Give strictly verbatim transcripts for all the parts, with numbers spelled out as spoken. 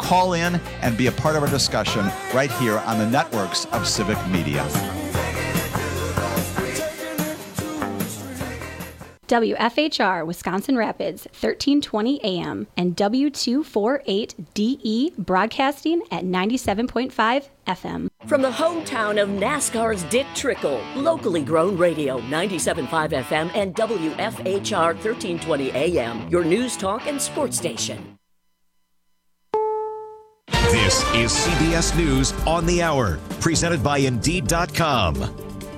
Call in and be a part of our discussion right here on the networks of Civic Media. W F H R Wisconsin Rapids, thirteen twenty A M, and W two forty-eight D E broadcasting at ninety-seven point five F M. From the hometown of NASCAR's Dick Trickle, locally grown radio, ninety-seven point five F M and W F H R thirteen twenty A M, your news talk and sports station. This is C B S News on the Hour, presented by Indeed dot com.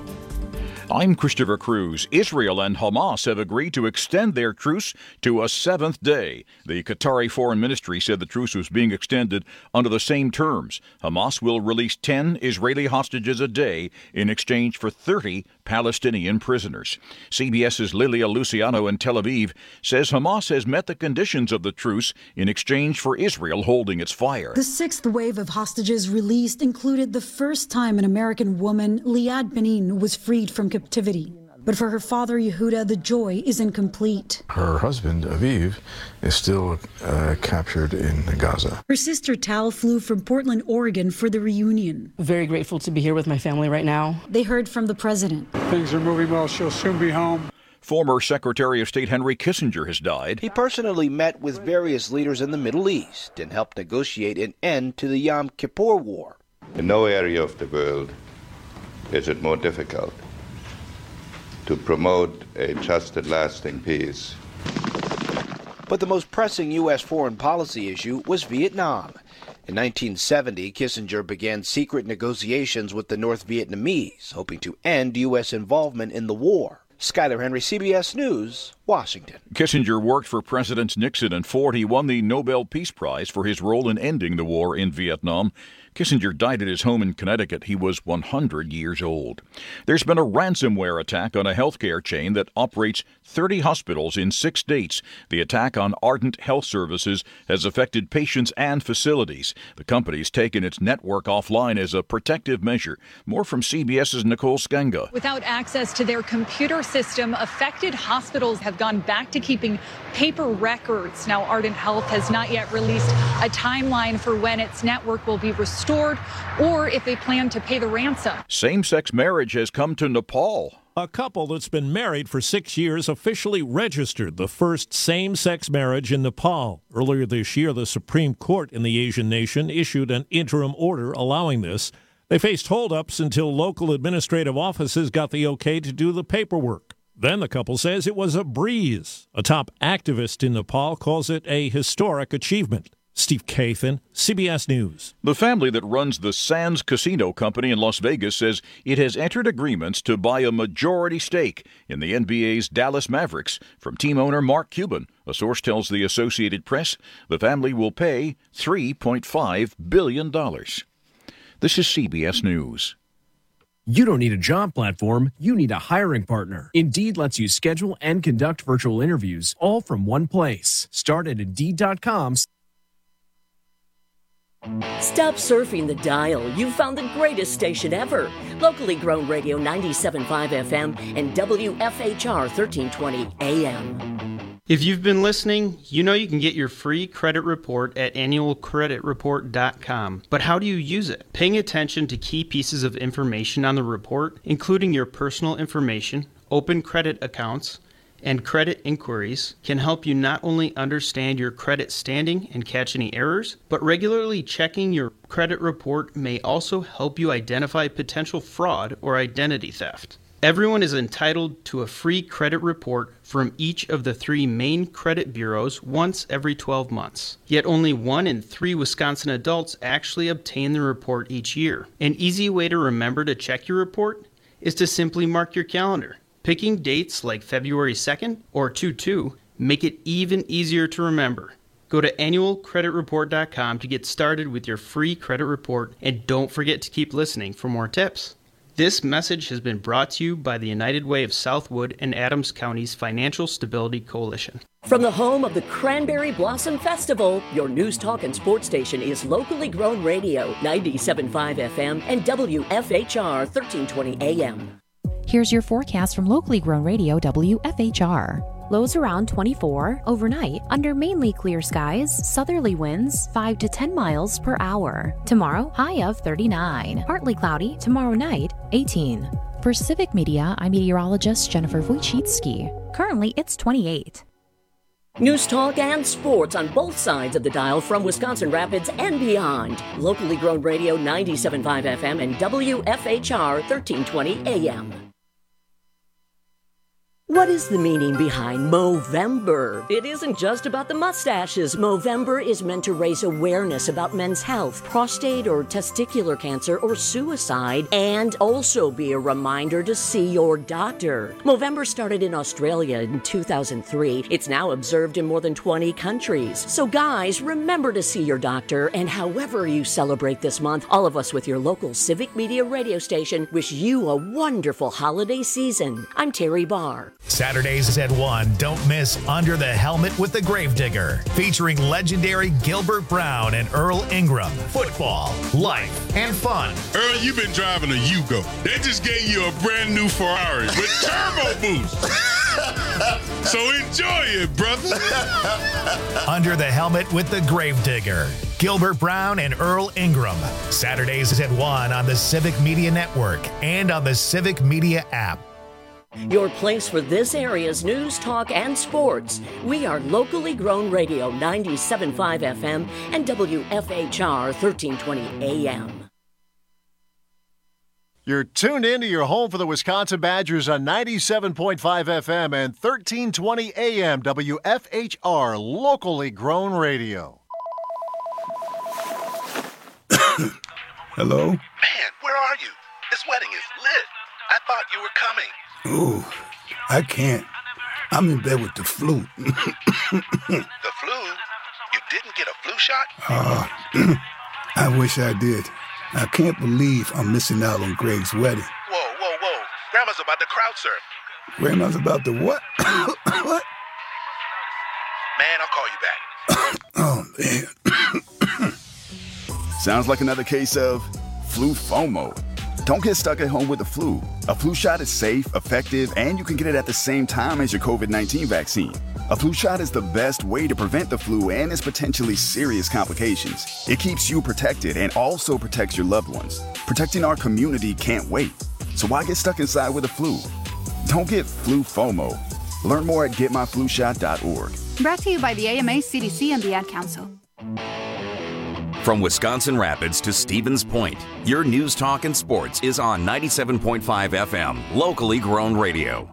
I'm Christopher Cruz. Israel and Hamas have agreed to extend their truce to a seventh day. The Qatari Foreign Ministry said the truce was being extended under the same terms. Hamas will release ten Israeli hostages a day in exchange for thirty Palestinian prisoners. CBS's Lilia Luciano in Tel Aviv says Hamas has met the conditions of the truce in exchange for Israel holding its fire. The sixth wave of hostages released included the first time an American woman, Liad Benin, was freed from captivity. But for her father, Yehuda, the joy is incomplete. Her husband, Aviv, is still uh, captured in Gaza. Her sister, Tal, flew from Portland, Oregon for the reunion. Very grateful to be here with my family right now. They heard from the president. Things are moving well. She'll soon be home. Former Secretary of State Henry Kissinger has died. He personally met with various leaders in the Middle East and helped negotiate an end to the Yom Kippur War. In no area of the world is it more difficult to promote a just and lasting peace. But the most pressing U S foreign policy issue was Vietnam. In nineteen seventy, Kissinger began secret negotiations with the North Vietnamese, hoping to end U S involvement in the war. Skyler Henry, C B S News, Washington. Kissinger worked for Presidents Nixon and Ford. He won the Nobel Peace Prize for his role in ending the war in Vietnam. Kissinger died at his home in Connecticut. He was one hundred years old. There's been a ransomware attack on a healthcare chain that operates thirty hospitals in six states. The attack on Ardent Health Services has affected patients and facilities. The company's taken its network offline as a protective measure. More from CBS's Nicole Skenga. Without access to their computer system, affected hospitals have gone back to keeping paper records. Now, Ardent Health has not yet released a timeline for when its network will be restored. Restored, or if they plan to pay the ransom. Same-sex marriage has come to Nepal. A couple that's been married for six years officially registered the first same-sex marriage in Nepal. Earlier this year, the Supreme Court in the Asian nation issued an interim order allowing this. They faced holdups until local administrative offices got the okay to do the paperwork. Then the couple says it was a breeze. A top activist in Nepal calls it a historic achievement. Steve Kathan, C B S News. The family that runs the Sands Casino Company in Las Vegas says it has entered agreements to buy a majority stake in the N B A's Dallas Mavericks from team owner Mark Cuban. A source tells the Associated Press the family will pay three point five billion dollars. This is C B S News. You don't need a job platform, you need a hiring partner. Indeed lets you schedule and conduct virtual interviews all from one place. Start at Indeed dot com. Stop surfing the dial. You've found the greatest station ever. Locally grown radio ninety-seven point five F M and W F H R thirteen twenty A M. If you've been listening, you know you can get your free credit report at annual credit report dot com. But how do you use it? Paying attention to key pieces of information on the report, including your personal information, open credit accounts, and credit inquiries, can help you not only understand your credit standing and catch any errors, but regularly checking your credit report may also help you identify potential fraud or identity theft. Everyone is entitled to a free credit report from each of the three main credit bureaus once every twelve months. Yet only one in three Wisconsin adults actually obtain the report each year. An easy way to remember to check your report is to simply mark your calendar. Picking dates like February second or two two make it even easier to remember. Go to annual credit report dot com to get started with your free credit report, and don't forget to keep listening for more tips. This message has been brought to you by the United Way of Southwood and Adams County's Financial Stability Coalition. From the home of the Cranberry Blossom Festival, your news talk and sports station is locally grown radio, ninety-seven point five F M and W F H R thirteen twenty A M. Here's your forecast from locally grown radio W F H R. Lows around twenty-four. Overnight, under mainly clear skies, southerly winds five to ten miles per hour. Tomorrow, high of thirty-nine. Partly cloudy. Tomorrow night, eighteen. For Civic Media, I'm meteorologist Jennifer Wojcicki. Currently, it's twenty-eight. News talk and sports on both sides of the dial from Wisconsin Rapids and beyond. Locally grown radio ninety-seven point five F M and W F H R thirteen twenty A M. What is the meaning behind Movember? It isn't just about the mustaches. Movember is meant to raise awareness about men's health, prostate or testicular cancer, or suicide, and also be a reminder to see your doctor. Movember started in Australia in two thousand three. It's now observed in more than twenty countries. So guys, remember to see your doctor, and however you celebrate this month, all of us with your local Civic Media radio station wish you a wonderful holiday season. I'm Terry Barr. Saturdays at one, don't miss Under the Helmet with the Gravedigger, featuring legendary Gilbert Brown and Earl Ingram. Football, life, and fun. Earl, you've been driving a Yugo. They just gave you a brand new Ferrari with turbo boost. So enjoy it, brother. Under the Helmet with the Gravedigger, Gilbert Brown and Earl Ingram. Saturdays at one on the Civic Media Network and on the Civic Media app. Your place for this area's news, talk, and sports. We are locally grown radio ninety-seven point five F M and W F H R thirteen twenty A M. You're tuned in to your home for the Wisconsin Badgers on ninety-seven point five F M and thirteen twenty A M W F H R, locally grown radio. Hello? Man, where are you? This wedding is lit. I thought you were coming. Ooh, I can't. I'm in bed with the flu. The flu? You didn't get a flu shot? Uh, I wish I did. I can't believe I'm missing out on Greg's wedding. Whoa, whoa, whoa. Grandma's about to crowd surf. Grandma's about to what? What? Man, I'll call you back. Oh, man. Sounds like another case of flu FOMO. Don't get stuck at home with the flu. A flu shot is safe, effective, and you can get it at the same time as your covid nineteen vaccine. A flu shot is the best way to prevent the flu and its potentially serious complications. It keeps you protected and also protects your loved ones. Protecting our community can't wait. So why get stuck inside with the flu? Don't get flu FOMO. Learn more at get my flu shot dot org. Brought to you by the A M A, C D C, and the Ad Council. From Wisconsin Rapids to Stevens Point, your news, talk, and sports is on ninety-seven point five F M, locally grown radio.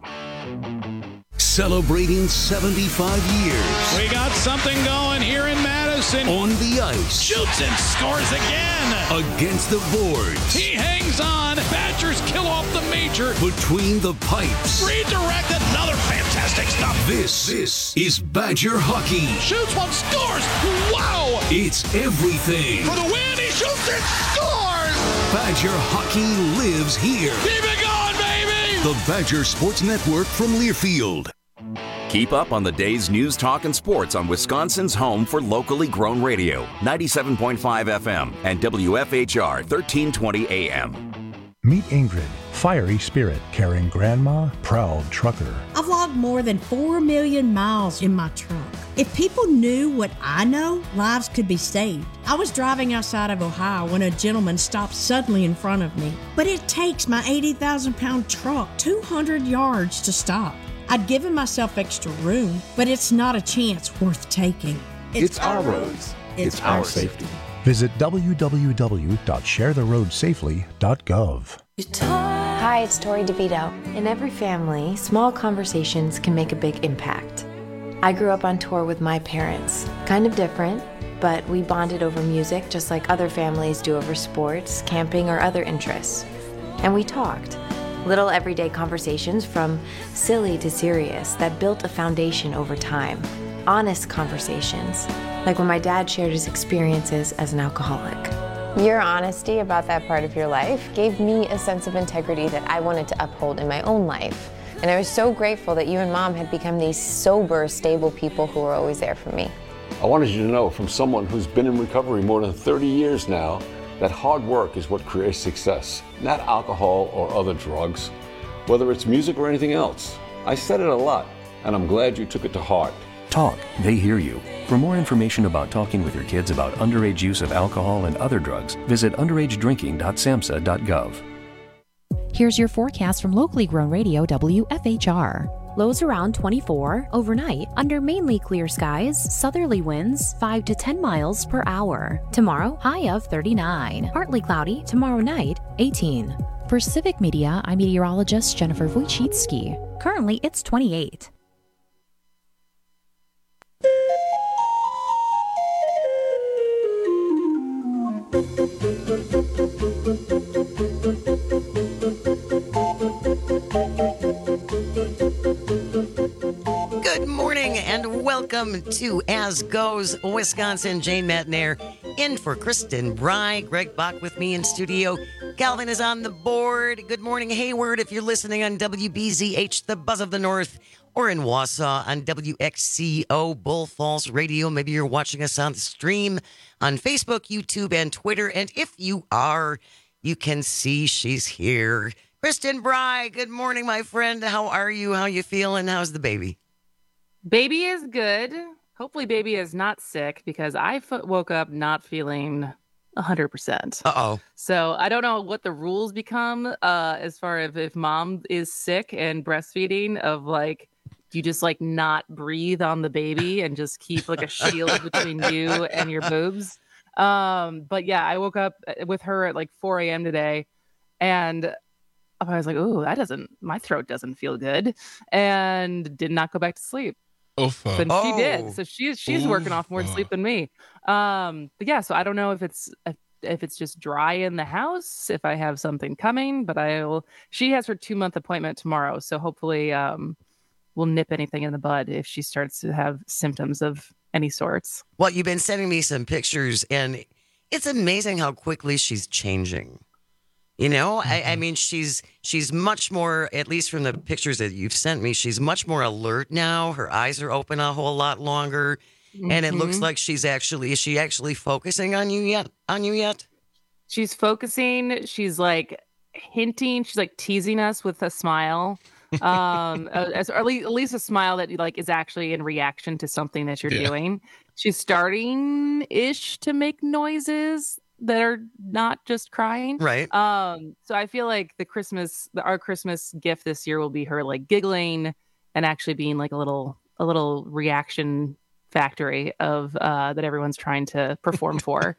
Celebrating seventy-five years. We got something going here in Madison. On the ice. Shoots and scores again. Against the boards. He hangs on. Badgers kill off the major. Between the pipes. Redirect, another fantastic stop. This, this is Badger hockey. Shoots one, scores. Wow. It's everything. For the win, he shoots and scores. Badger hockey lives here. Keep it going, baby. The Badger Sports Network from Learfield. Keep up on the day's news, talk, and sports on Wisconsin's home for locally grown radio, ninety-seven point five F M and W F H R thirteen twenty A M. Meet Ingrid, fiery spirit, carrying grandma, proud trucker. I've logged more than four million miles in my truck. If people knew what I know, lives could be saved. I was driving outside of Ohio when a gentleman stopped suddenly in front of me. But it takes my eighty thousand pound truck two hundred yards to stop. I'd given myself extra room, but it's not a chance worth taking. It's, it's our roads. It's, it's our, our safety. Visit w w w dot share the road safely dot gov. Hi, it's Tori DeVito. In every family, small conversations can make a big impact. I grew up on tour with my parents. Kind of different, but we bonded over music just like other families do over sports, camping, or other interests. And we talked. Little everyday conversations from silly to serious that built a foundation over time. Honest conversations, like when my dad shared his experiences as an alcoholic. Your honesty about that part of your life gave me a sense of integrity that I wanted to uphold in my own life. And I was so grateful that you and Mom had become these sober, stable people who were always there for me. I wanted you to know, from someone who's been in recovery more than thirty years now, that hard work is what creates success, not alcohol or other drugs, whether it's music or anything else. I said it a lot. and I'm glad you took it to heart. Talk, they hear you. For more information about talking with your kids about underage use of alcohol and other drugs, visit underage drinking dot samhsa dot gov. Here's your forecast from locally grown radio W F H R. Lows around twenty-four. Overnight, under mainly clear skies, southerly winds five to ten miles per hour. Tomorrow, high of thirty-nine. Partly cloudy. Tomorrow night, eighteen. For Civic Media, I'm meteorologist Jennifer Wojcicki. Currently, it's twenty-eight. Good morning and welcome to As Goes Wisconsin. Jane Matnair in for Kristen Bry. Greg Bach with me in studio. Calvin is on the board. Good morning, Hayward, if you're listening on W B Z H, the Buzz of the North, or in Wausau on W X C O, Bull Falls Radio. Maybe you're watching us on the stream on Facebook, YouTube, and Twitter. And if you are, you can see she's here. Kristen Bry, good morning, my friend. How are you? How you feeling? How's the baby? Baby is good. Hopefully baby is not sick because I f- woke up not feeling one hundred percent. Uh-oh. So I don't know what the rules become uh, as far as if mom is sick and breastfeeding of like, you just like not breathe on the baby and just keep like a shield between you and your boobs. Um, but yeah, I woke up with her at like four a.m. today and I was like, oh, that doesn't, my throat doesn't feel good, and did not go back to sleep. Oh, but oh. she did. So she's she's Oof. working off more sleep than me. Um, but yeah, so I don't know if it's if it's just dry in the house, if I have something coming, but I'll. She has her two month appointment tomorrow, so hopefully um, we'll nip anything in the bud if she starts to have symptoms of any sorts. Well, you've been sending me some pictures, and it's amazing how quickly she's changing. You know, I, I mean, she's she's much more, at least from the pictures that you've sent me, she's much more alert now. Her eyes are open a whole lot longer. Mm-hmm. And it looks like she's actually, is she actually focusing on you yet? On you yet? She's focusing. She's like hinting. She's like teasing us with a smile. um, as, or at least, at least a smile that like is actually in reaction to something that you're yeah. doing. She's starting-ish to make noises that are not just crying. Right. Um, so I feel like the Christmas, the, our Christmas gift this year will be her like giggling and actually being like a little, a little reaction factory of, uh, that everyone's trying to perform for.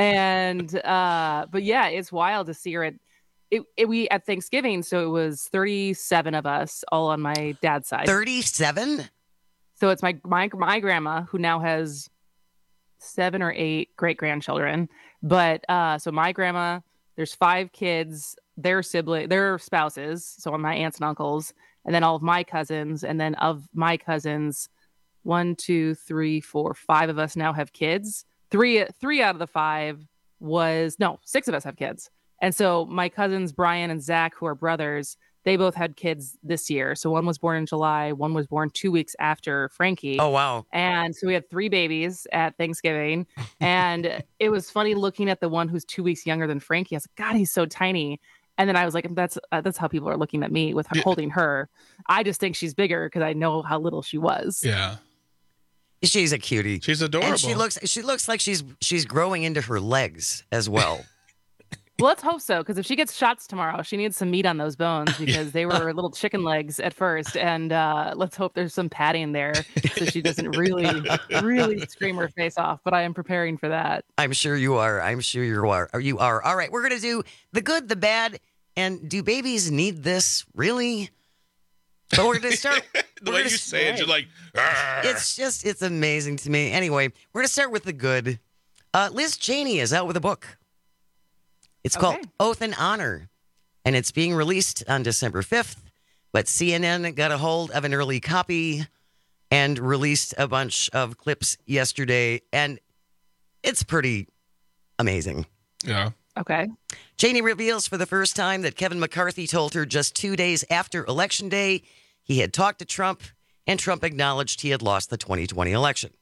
And, uh, but yeah, it's wild to see her at, it, it, we at Thanksgiving. So it was thirty-seven of us all on my dad's side. thirty-seven? So it's my, my, my grandma who now has seven or eight great grandchildren. But uh, so my grandma, there's five kids, their sibling, their spouses. So my aunts and uncles, and then all of my cousins. And then of my cousins, one, two, three, four, five of us now have kids. Three, three out of the five was, no, six of us have kids. And so my cousins, Brian and Zach, who are brothers, they both had kids this year. So one was born in July. One was born two weeks after Frankie. Oh, wow. And so we had three babies at Thanksgiving. And it was funny looking at the one who's two weeks younger than Frankie. I was like, God, he's so tiny. And then I was like, that's uh, that's how people are looking at me with her, holding her. I just think she's bigger because I know how little she was. Yeah. She's a cutie. She's adorable. And she looks she looks like she's she's growing into her legs as well. Well, let's hope so, because if she gets shots tomorrow, she needs some meat on those bones because they were little chicken legs at first. And uh, let's hope there's some padding there so she doesn't really, really scream her face off. But I am preparing for that. I'm sure you are. I'm sure you are. You are. All right, we're going to do the good, the bad, and do babies need this, really? So we're going to start. The way you say it, you're like, Arr. It's just, it's amazing to me. Anyway, we're going to start with the good. Uh, Liz Cheney is out with a book. It's okay. called Oath and Honor, and it's being released on December fifth, but C N N got a hold of an early copy and released a bunch of clips yesterday, and it's pretty amazing. Yeah. Okay. Cheney reveals for the first time that Kevin McCarthy told her just two days after Election Day he had talked to Trump, and Trump acknowledged he had lost the twenty twenty election.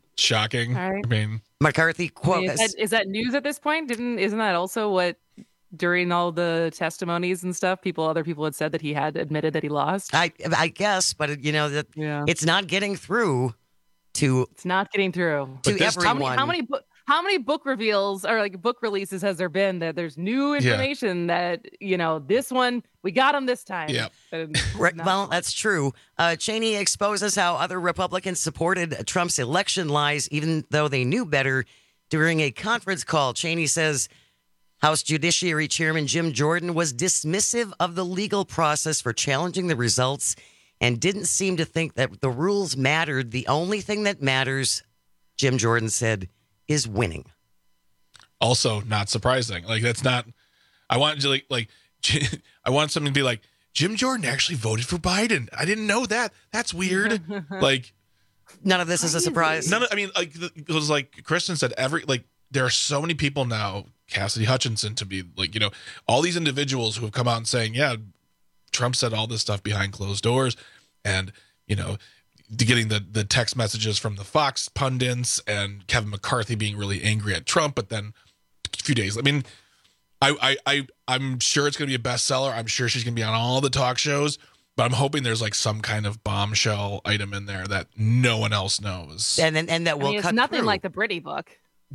Shocking. All right. I mean... McCarthy quote. I mean, is, that, is that news at this point? Didn't isn't that also what during all the testimonies and stuff? People, other people had said that he had admitted that he lost. I I guess, but you know that yeah. it's not getting through to. It's not getting through to this, everyone. How many, how many book how many book reveals or like book releases has there been that there's new information yeah. that you know this one we got him this time? Yeah, right, well, that's true. Uh, Cheney exposes how other Republicans supported Trump's election lies, even though they knew better. During a conference call, Cheney says House Judiciary Chairman Jim Jordan was dismissive of the legal process for challenging the results and didn't seem to think that the rules mattered. The only thing that matters, Jim Jordan said, is winning. Also, not surprising. Like, that's not, I want to like, like, I want something to be like, Jim Jordan actually voted for Biden. I didn't know that. That's weird. Like, none of this is a surprise. None of, I mean, like, it was like Kristen said, every, like, there are so many people now, Cassidy Hutchinson to be like, you know, all these individuals who have come out and saying, yeah, Trump said all this stuff behind closed doors, and, you know, getting the, the text messages from the Fox pundits and Kevin McCarthy being really angry at Trump. But then a few days, I mean, I, I, I, I'm sure it's going to be a bestseller. I'm sure she's going to be on all the talk shows, but I'm hoping there's like some kind of bombshell item in there that no one else knows. And and, and that will I mean, cut it's nothing through. like the Britney book.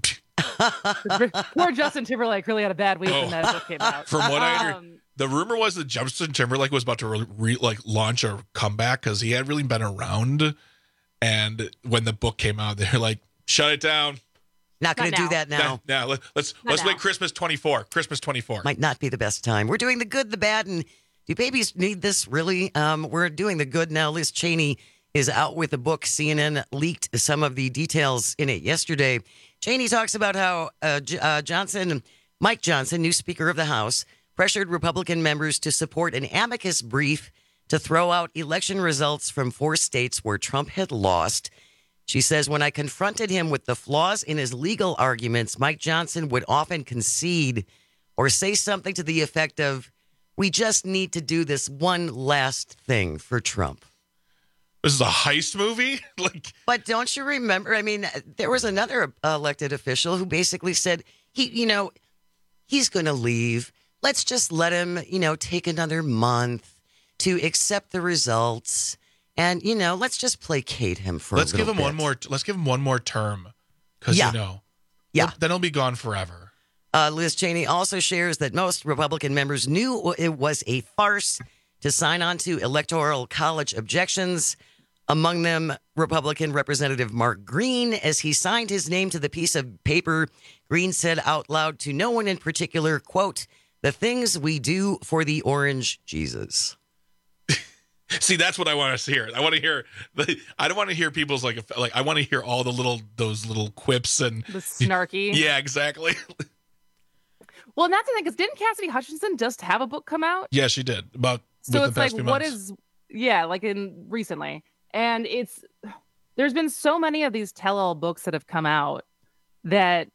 Poor Justin Timberlake really had a bad week Oh. when that book came out. From what I Um, heard, the rumor was that Justin Timberlake was about to re- re- like launch a comeback because he had really been around. And when the book came out, they're like, "Shut it down." Not going to do that now. Now, let, let's Not let's now. wait Christmas twenty-four. Christmas twenty-four. Might not be the best time. We're doing the good, the bad, and do babies need this really? Um, we're doing the good now. Liz Cheney is out with a book. C N N leaked some of the details in it yesterday. Cheney talks about how uh, J- uh, Johnson, Mike Johnson, new Speaker of the House, pressured Republican members to support an amicus brief to throw out election results from four states where Trump had lost. She says, when I confronted him with the flaws in his legal arguments, Mike Johnson would often concede or say something to the effect of, we just need to do this one last thing for Trump. This is a heist movie? Like, but don't you remember? I mean, there was another elected official who basically said, he, you know, he's going to leave. Let's just let him, you know, take another month to accept the results. And, you know, let's just placate him for let's a little give him bit. one more. Let's give him one more term, because Yeah. you know, Yeah. then he'll be gone forever. Uh, Liz Cheney also shares that most Republican members knew it was a farce to sign on to Electoral College objections. Among them, Republican Representative Mark Green, as he signed his name to the piece of paper, Green said out loud to no one in particular, quote, the things we do for the orange Jesus. See, that's what I want to hear. I want to hear. The, I don't want to hear people's like, like. I want to hear all the little those little quips and the snarky. Yeah, exactly. Well, and that's the thing, because didn't Cassidy Hutchinson just have a book come out? Yeah, she did. About So within it's the past like, few what months. is, yeah, like in recently. And it's, there's been so many of these tell-all books that have come out that,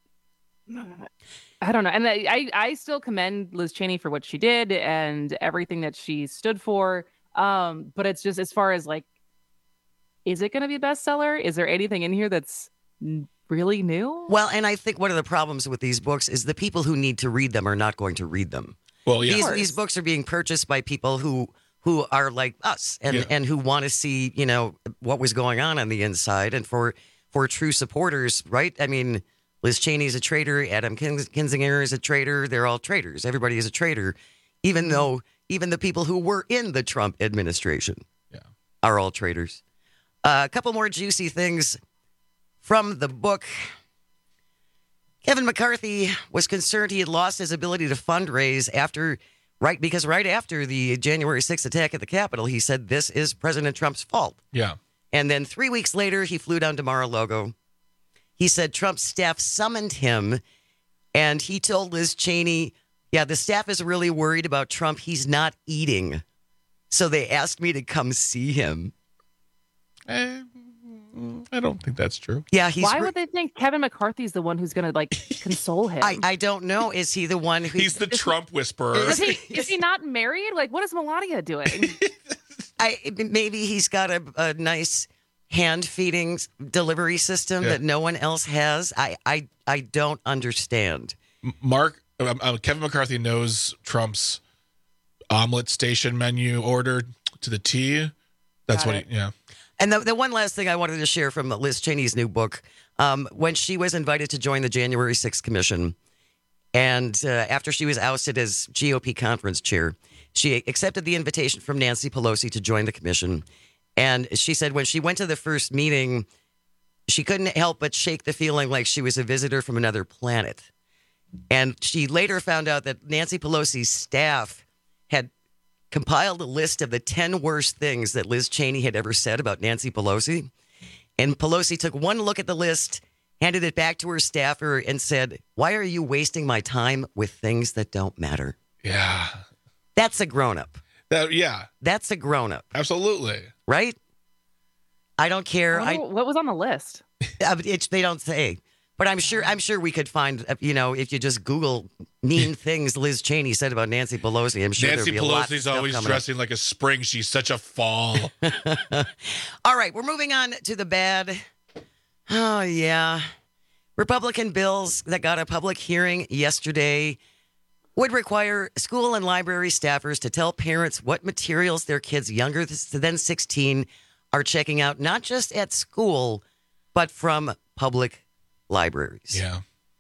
I don't know. And I, I still commend Liz Cheney for what she did and everything that she stood for. Um, but it's just, as far as like, is it going to be a bestseller? Is there anything in here that's n- really new? Well, and I think one of the problems with these books is the people who need to read them are not going to read them. Well, yeah. These, these books are being purchased by people who who are like us and, Yeah. and who want to see, you know, what was going on on the inside. And for for true supporters, right? I mean, Liz Cheney is a traitor. Adam Kins- Kinzinger is a traitor. They're all traitors. Everybody is a traitor, even though even the people who were in the Trump administration yeah. are all traitors. Uh, a couple more juicy things from the book. Kevin McCarthy was concerned he had lost his ability to fundraise after, right, because right after the January sixth attack at the Capitol, he said this is President Trump's fault. Yeah. And then three weeks later, he flew down to Mar-a-Lago. He said Trump's staff summoned him, and he told Liz Cheney, yeah, the staff is really worried about Trump. He's not eating. So they asked me to come see him. Eh, I don't think that's true. Yeah, he's Why re- would they think Kevin McCarthy's the one who's going to like console him? I, I don't know. Is he the one who... He's the Trump whisperer. Is he, is he not married? Like, what is Melania doing? I maybe he's got a, a nice hand feeding delivery system Yeah. that no one else has. I I I don't understand. M- Mark um, um, Kevin McCarthy knows Trump's omelet station menu order to the T. That's Got what it. he, yeah. And the, the one last thing I wanted to share from Liz Cheney's new book, um, when she was invited to join the January sixth Commission, and uh, after she was ousted as G O P conference chair, she accepted the invitation from Nancy Pelosi to join the commission. And she said when she went to the first meeting, she couldn't help but shake the feeling like she was a visitor from another planet. And she later found out that Nancy Pelosi's staff had compiled a list of the ten worst things that Liz Cheney had ever said about Nancy Pelosi. And Pelosi took one look at the list, handed it back to her staffer, and said, "Why are you wasting my time with things that don't matter?" Yeah. That's a grown-up. That, yeah. That's a grown-up. Absolutely. Right? I don't care. What, I, what was on the list? uh, it's, they don't say. But I'm sure I'm sure we could find, uh, you know, if you just Google mean things Liz Cheney said about Nancy Pelosi, I'm sure Nancy there'd be a lot of Pelosi's stuff always coming dressing like a spring. She's such a fall. up. All right, we're moving on to the bad. Oh, yeah. Republican bills that got a public hearing yesterday would require school and library staffers to tell parents what materials their kids younger than sixteen are checking out, not just at school, but from public libraries. Yeah.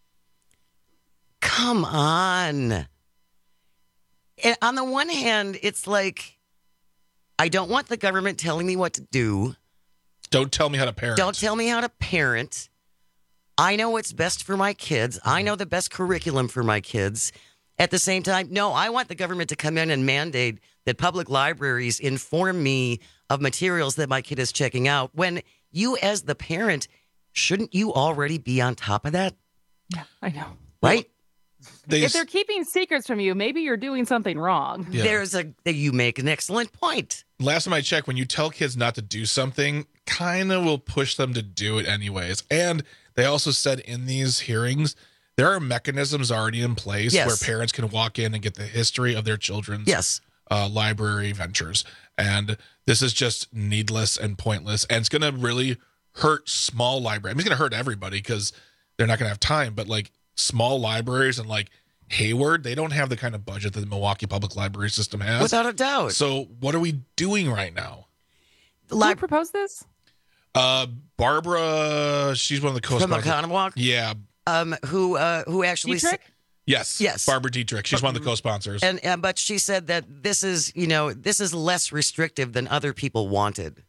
Come on. And on the one hand, it's like, I don't want the government telling me what to do. Don't tell me how to parent. Don't tell me how to parent. I know what's best for my kids. I know the best curriculum for my kids. At the same time, no, I want the government to come in and mandate that public libraries inform me of materials that my kid is checking out. When you, as the parent, shouldn't you already be on top of that? Yeah, I know. Right? They, if they're keeping secrets from you, maybe you're doing something wrong. Yeah. There's a, you make an excellent point. Last time I checked, when you tell kids not to do something, kind of will push them to do it anyways. And they also said in these hearings, there are mechanisms already in place Yes. where parents can walk in and get the history of their children's Yes. uh, library ventures. And this is just needless and pointless. And it's going to really hurt small libraries. I mean, it's going to hurt everybody because they're not going to have time. But like small libraries and like Hayward, they don't have the kind of budget that the Milwaukee Public Library System has. Without a doubt. So what are we doing right now? Who proposed this? Uh, Barbara, she's one of the From co-sponsors. Oconomowoc? Yeah. Um, who uh, who actually Dietrich? sa- Yes. Yes. Barbara Dietrich. She's one of the co-sponsors. and, and but she said that this is, you know, this is less restrictive than other people wanted.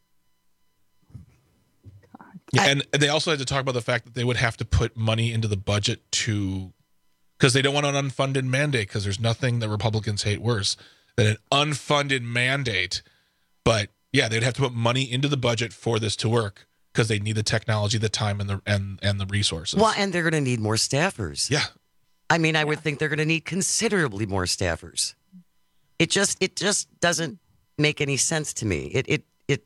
Yeah, and, and they also had to talk about the fact that they would have to put money into the budget to, because they don't want an unfunded mandate, because there's nothing that Republicans hate worse than an unfunded mandate. But yeah, they'd have to put money into the budget for this to work because they need the technology, the time, and the and and the resources. Well, and they're going to need more staffers. Yeah. I mean, I would think they're going to need considerably more staffers. It just it just doesn't make any sense to me. It it it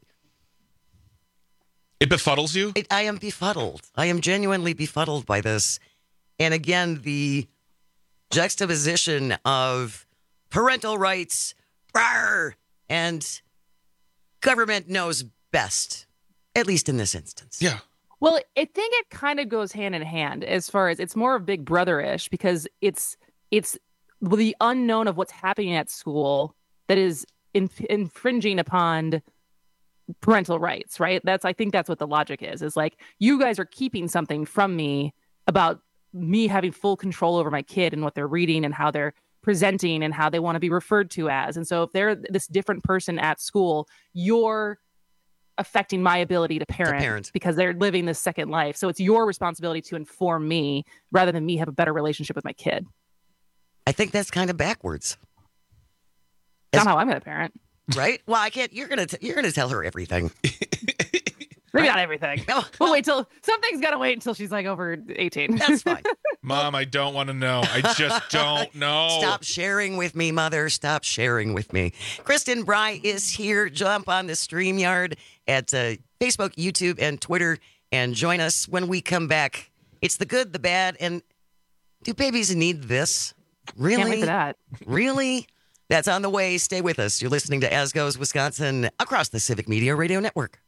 It befuddles you? it, I am befuddled. I am genuinely befuddled by this. And again, the juxtaposition of parental rights, rawr, and government knows best, at least in this instance. Yeah. Well, I think it kind of goes hand in hand as far as it's more of Big Brother-ish because it's it's the unknown of what's happening at school that is in, infringing upon parental rights, right? That's I think that's what the logic is. Is like you guys are keeping something from me about me having full control over my kid and what they're reading and how they're presenting and how they want to be referred to as. And so if they're this different person at school, you're affecting my ability to parent, To parent. because they're living this second life. So it's your responsibility to inform me rather than me have a better relationship with my kid. I think that's kind of backwards. Not how I'm going to parent. Right? Well, I can't. You're gonna. T- you're gonna tell her everything. Maybe not everything. No, We'll wait till something's got to wait until she's like over eighteen. That's fine. Mom, I don't want to know. I just don't know. Stop sharing with me, Mother. Stop sharing with me. Kristen Bry is here. Jump on the StreamYard at uh, Facebook, YouTube, and Twitter, and join us when we come back. It's the good, the bad, and do babies need this? Really? Can't wait for that. Really? That's on the way. Stay with us. You're listening to As Goes Wisconsin across the Civic Media Radio Network.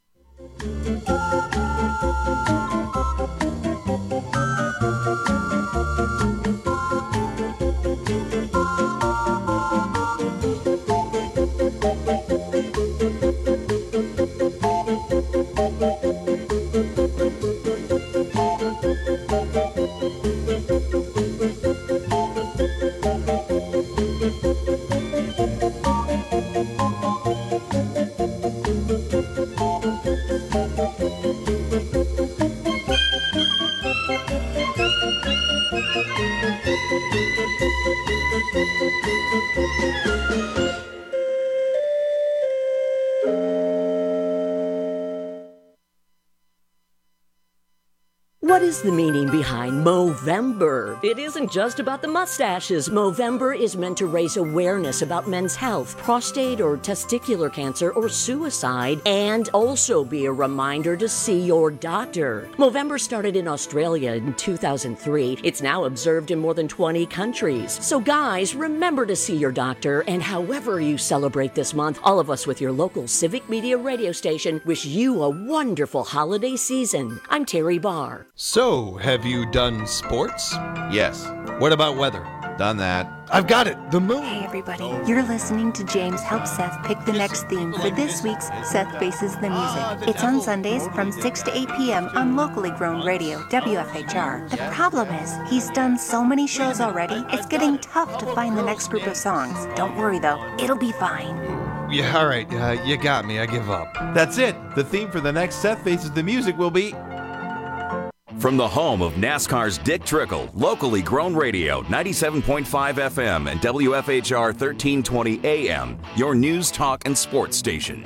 What is the meaning behind Movember? It isn't just about the mustaches. Movember is meant to raise awareness about men's health, prostate or testicular cancer, or suicide, and also be a reminder to see your doctor. Movember started in Australia in two thousand three. It's now observed in more than twenty countries. So guys, remember to see your doctor, and however you celebrate this month, all of us with your local Civic Media radio station wish you a wonderful holiday season. I'm Terry Barr. So, have you done sports? Yes. What about weather? Done that. I've got it. The moon. Hey, everybody. You're listening to James help Seth pick the next theme for this week's Seth Faces the Music. It's on Sundays from six to eight p.m. on locally grown radio, W F H R. The problem is, he's done so many shows already, it's getting tough to find the next group of songs. Don't worry, though. It'll be fine. Yeah, all right. Uh, you got me. I give up. That's it. The theme for the next Seth Faces the Music will be... From the home of NASCAR's Dick Trickle, locally grown radio, ninety-seven point five F M and W F H R thirteen twenty A M, your news, talk, and sports station.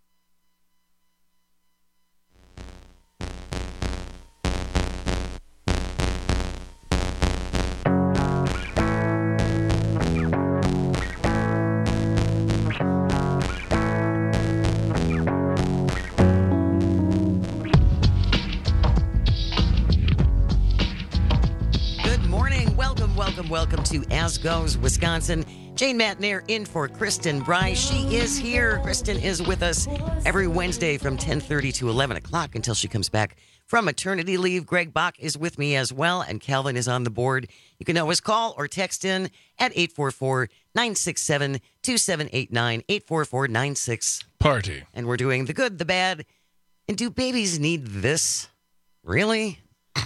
Welcome to As Goes Wisconsin. Jane Matnair in for Kristen Bry. She is here. Kristen is with us every Wednesday from ten thirty to eleven o'clock until she comes back from maternity leave. Greg Bach is with me as well, and Calvin is on the board. You can always call or text in at eight four four, nine six seven, two seven eight nine, eight four four nine six. Party. And we're doing the good, the bad, and do babies need this? Really?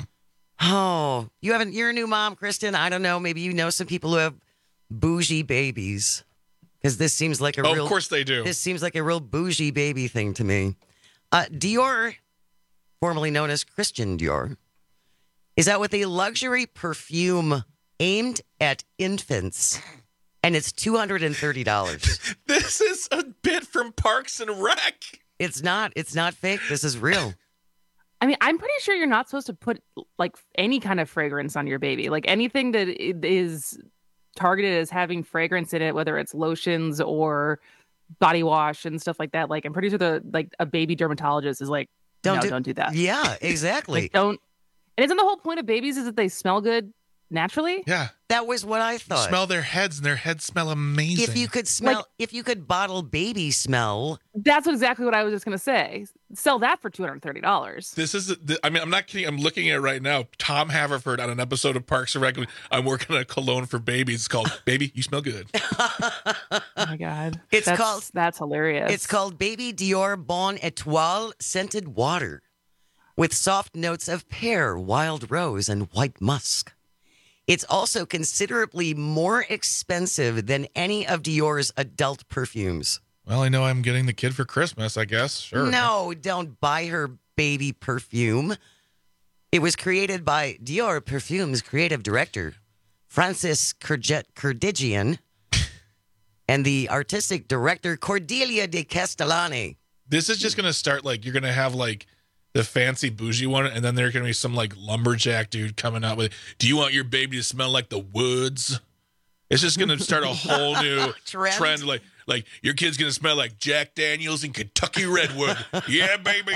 Oh, you haven't, you're a new mom, Kristen. I don't know. Maybe you know some people who have bougie babies. Because this seems like a oh, real... Of course they do. This seems like a real bougie baby thing to me. Uh, Dior, formerly known as Christian Dior, is out with a luxury perfume aimed at infants. And it's two hundred thirty dollars. This is a bit from Parks and Rec. It's not. It's not fake. This is real. I mean, I'm pretty sure you're not supposed to put like any kind of fragrance on your baby. Like anything that is targeted as having fragrance in it, whether it's lotions or body wash and stuff like that. Like I'm pretty sure the like a baby dermatologist is like, don't no, do, don't do that. Yeah, exactly. Like, don't. And isn't the whole point of babies is that they smell good naturally? Yeah. That was what I thought. You smell their heads and their heads smell amazing. If you could smell, like, if you could bottle baby smell. That's exactly what I was just going to say. Sell that for two hundred thirty dollars. This is, I mean, I'm not kidding. I'm looking at it right now. Tom Haverford on an episode of Parks and Rec. I'm working on a cologne for babies. It's called Baby, You Smell Good. Oh my God. It's that's, called, that's hilarious. It's called Baby Dior Bon Etoile Scented Water with soft notes of pear, wild rose, and white musk. It's also considerably more expensive than any of Dior's adult perfumes. Well, I know I'm getting the kid for Christmas, I guess. Sure. No, don't buy her baby perfume. It was created by Dior Perfume's creative director, Francis Kurdigian, and the artistic director, Cordelia de Castellani. This is just going to start like, you're going to have like, the fancy bougie one, and then there's gonna be some like lumberjack dude coming out with, do you want your baby to smell like the woods? It's just gonna start a whole new trend. trend like like your kid's gonna smell like Jack Daniels and Kentucky Redwood. Yeah, baby.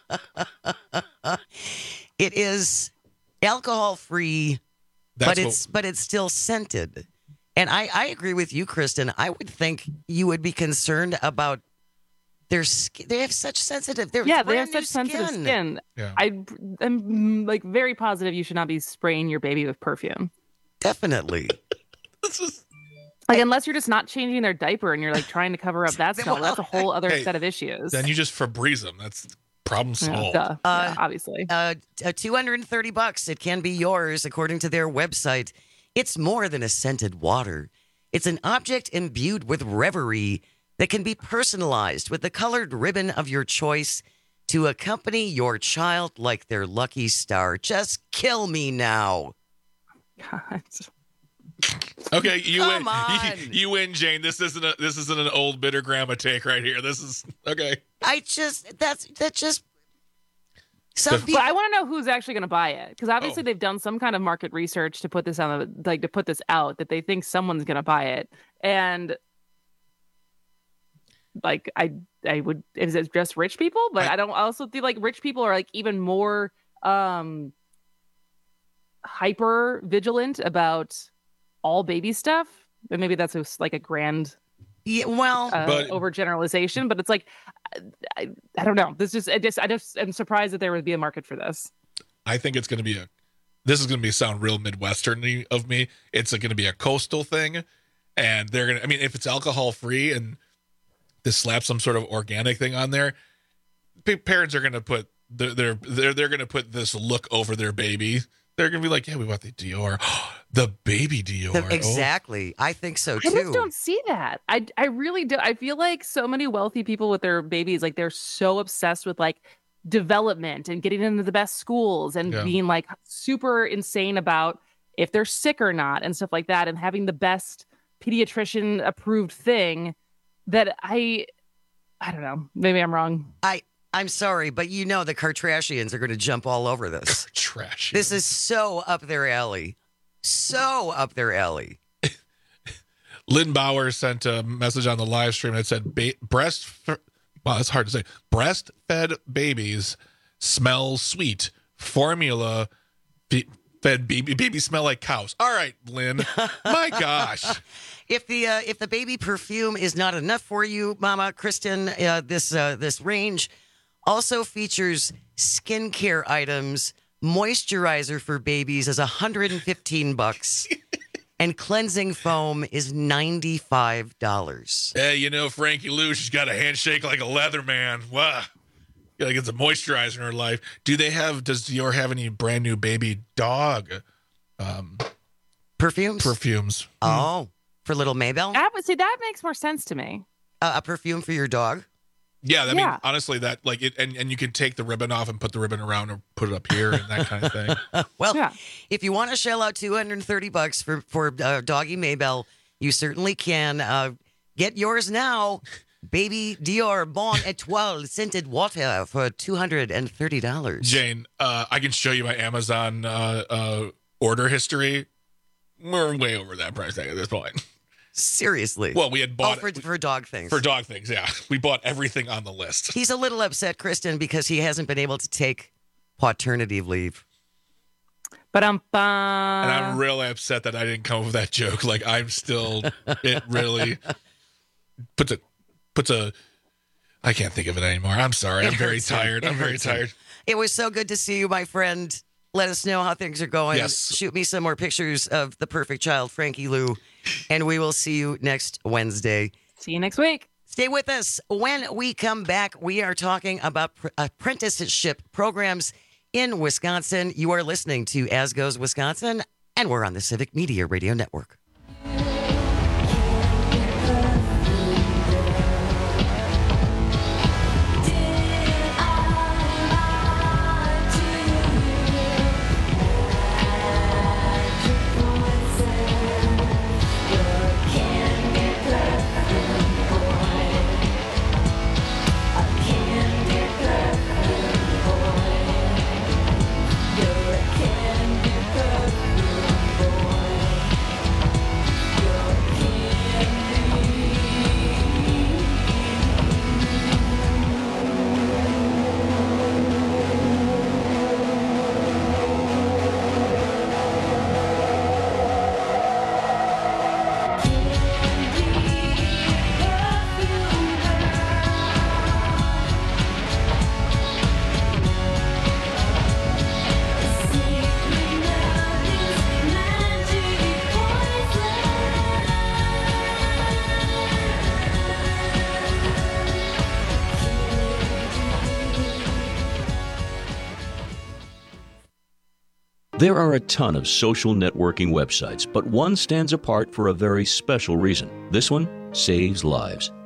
It is alcohol free, but it's what... but it's still scented. And I, I agree with you, Kristen. I would think you would be concerned about Their skin, they have such sensitive. They're yeah, they have such skin. sensitive skin. Yeah. I am like very positive you should not be spraying your baby with perfume. Definitely. is, like unless you're just not changing their diaper and you're like trying to cover up that smell. Well, that's a whole other hey, set of issues. Then you just Febreze them. That's problem solved. Yeah, uh, yeah, obviously. Uh, uh, two hundred thirty bucks. It can be yours according to their website. It's more than a scented water. It's an object imbued with reverie that can be personalized with the colored ribbon of your choice to accompany your child like their lucky star. Just kill me now. God. Okay, you Come win. on. You, you win, Jane. This isn't a this isn't an old bitter grandma take right here. This is okay. I just that's that just some The- people. But I want to know who's actually going to buy it, because obviously Oh. they've done some kind of market research to put this on the like to put this out that they think someone's going to buy it, and like I I would is it just rich people? But I, I don't I also feel like rich people are like even more um hyper vigilant about all baby stuff. And maybe that's just like a grand Yeah, well, uh, But- overgeneralization, but it's like I, I don't know. This just I just I just am surprised that there would be a market for this. I think it's going to be a. This is going to be sound real Midwestern of me. It's going to be a coastal thing, and they're going to. I mean, if it's alcohol free and this slap some sort of organic thing on there, pa- parents are going to put they're they're they're, they're going to put this look over their baby. They're going to be like, yeah, we want the Dior, the baby Dior. The- Oh. exactly. I think so I too. just don't see that. I I really do. I feel like so many wealthy people with their babies, like they're so obsessed with like development and getting into the best schools and Yeah. being like super insane about if they're sick or not and stuff like that, and having the best pediatrician approved thing that I I don't know. Maybe I'm wrong. I I'm sorry, but you know the Kardashians are going to jump all over this. Trash. This is so up their alley. So up their alley. Lynn Bauer sent a message on the live stream that said, ba- "Breast, f- wow, that's hard to say. Breastfed babies smell sweet. Formula be- fed baby babies smell like cows." All right, Lynn. My gosh. If the uh, if the baby perfume is not enough for you, Mama Kristen, uh, this uh, this range also features skincare items. Moisturizer for babies is one hundred fifteen bucks, and cleansing foam is ninety-five dollars. Hey, you know Frankie Lou, she's got a handshake like a leather man. Wow. Gotta get some moisturizer in her life. Do they have? Does Dior have any brand new baby dog um, Perfumes? perfumes? Oh, for little Maybell? That, but see, that makes more sense to me. Uh, a perfume for your dog? Yeah, I mean, Yeah. honestly, that like it, and and you can take the ribbon off and put the ribbon around or put it up here and that kind of thing. Well, Yeah. if you want to shell out two hundred thirty bucks for for uh, doggy Maybell, you certainly can. Uh, get yours now. Baby Dior Bon Etoile scented water for two hundred thirty dollars. Jane, uh, I can show you my Amazon uh, uh, order history. We're way over that price tag at this point. Seriously. Well, we had Oh, bought for, for dog things. for dog things. Yeah, we bought everything on the list. He's a little upset, Kristen, because he hasn't been able to take paternity leave. But um, And I'm really upset that I didn't come up with that joke. Like I'm still, it really puts a puts a. I can't think of it anymore. I'm sorry. I'm It very hurts him. tired. It I'm very hurts him. tired. It was so good to see you, my friend. Let us know how things are going. Yes. Shoot me some more pictures of the perfect child, Frankie Lou, and we will see you next Wednesday. see you next week. Stay with us. When we come back, we are talking about pr- apprenticeship programs in Wisconsin. You are listening to As Goes Wisconsin, and we're on the Civic Media Radio Network. There are a ton of social networking websites, but one stands apart for a very special reason. This one saves lives.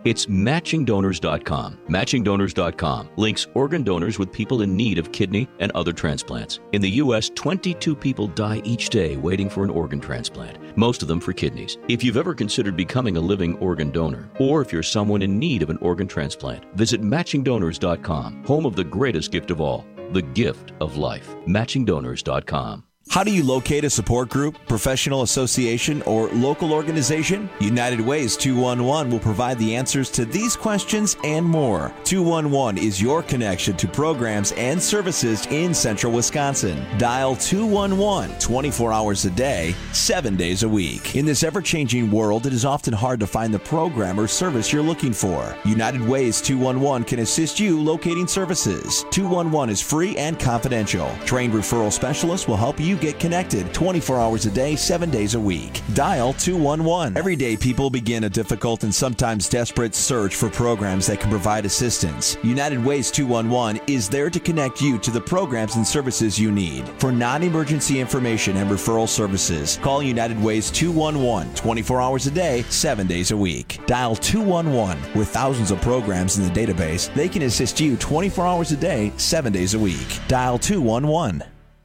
It's matching donors dot com. matching donors dot com links organ donors with people in need of kidney and other transplants. In the U S, twenty-two people die each day waiting for an organ transplant, most of them for kidneys. If you've ever considered becoming a living organ donor, or if you're someone in need of an organ transplant, visit matching donors dot com, home of the greatest gift of all, the gift of life. matching donors dot com. How do you locate a support group, professional association, or local organization? United Ways two one one will provide the answers to these questions and more. two one one is your connection to programs and services in central Wisconsin. Dial two one one twenty-four hours a day, seven days a week. In this ever-changing world, it is often hard to find the program or service you're looking for. United Ways two one one can assist you locating services. two one one is free and confidential. Trained referral specialists will help you get connected twenty-four hours a day, seven days a week. Dial two one one. Every day, people begin a difficult and sometimes desperate search for programs that can provide assistance. United Ways two one one is there to connect you to the programs and services you need. For non-emergency information and referral services, call United Ways two one one twenty-four hours a day, seven days a week. Dial two one one. With thousands of programs in the database, they can assist you twenty-four hours a day, seven days a week. Dial two one one.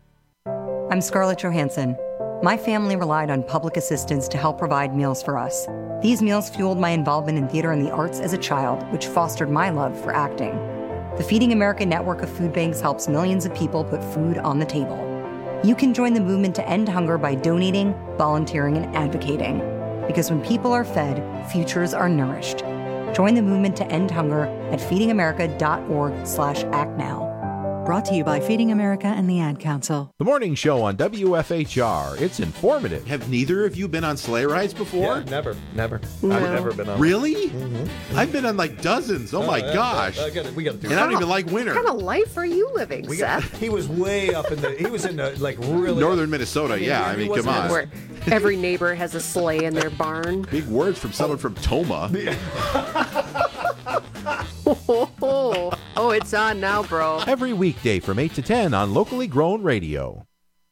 I'm Scarlett Johansson. My family relied on public assistance to help provide meals for us. These meals fueled my involvement in theater and the arts as a child, which fostered my love for acting. The Feeding America network of food banks helps millions of people put food on the table. You can join the movement to end hunger by donating, volunteering, and advocating. Because when people are fed, futures are nourished. Join the movement to end hunger at feeding america dot org slash act now. Brought to you by Feeding America and the Ad Council. The morning show on W F H R. It's informative. Have neither of you been on sleigh rides before? Yeah, never, never. No. I've never been on. Really? Mm-hmm. I've been on like dozens. Oh, Oh, my yeah, gosh. I gotta- we gotta do and that. I don't even like winter. What kind of life are you living, We Seth? got, he was way up in the. He was in the like really Northern Minnesota, yeah. I mean, come on. Where every neighbor has a sleigh in their barn. Big words from someone from Toma. Oh, oh, it's on now, bro. Every weekday from eight to ten on Locally Grown Radio.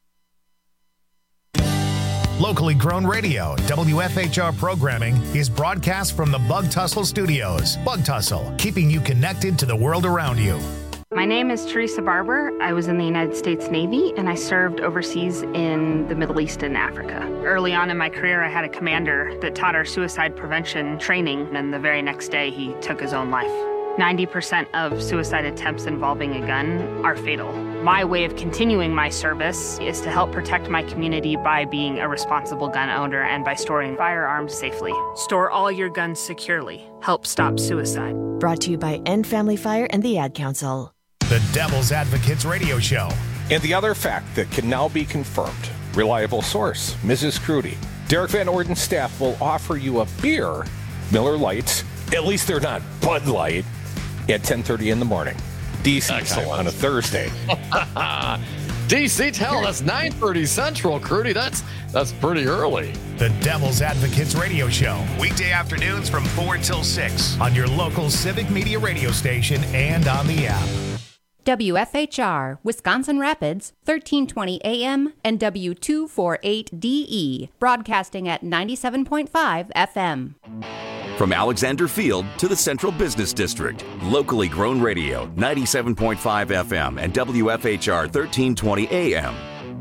Locally Grown Radio, W F H R programming is broadcast from the Bug Tussle Studios. Bug Tussle, keeping you connected to the world around you. My name is Teresa Barber. I was in the United States Navy, and I served overseas in the Middle East and Africa. Early on in my career, I had a commander that taught our suicide prevention training, and the very next day, he took his own life. ninety percent of suicide attempts involving a gun are fatal. My way of continuing my service is to help protect my community by being a responsible gun owner and by storing firearms safely. Store all your guns securely. Help stop suicide. Brought to you by End Family Fire and the Ad Council. The Devil's Advocates Radio Show. And the other fact that can now be confirmed. Reliable source, Missus Crudy. Derek Van Orden's staff will offer you a beer, Miller Lights, at least they're not Bud Light, at ten thirty in the morning. Diesel on a Thursday. D C, tell that's nine thirty Central, Crudy. That's that's pretty early. The Devil's Advocates Radio Show. Weekday afternoons from four till six on your local Civic Media radio station and on the app. W F H R, Wisconsin Rapids, thirteen twenty A M and W two forty-eight D E, broadcasting at ninety-seven point five F M. From Alexander Field to the Central Business District, locally grown radio, ninety-seven point five F M and W F H R thirteen twenty A M.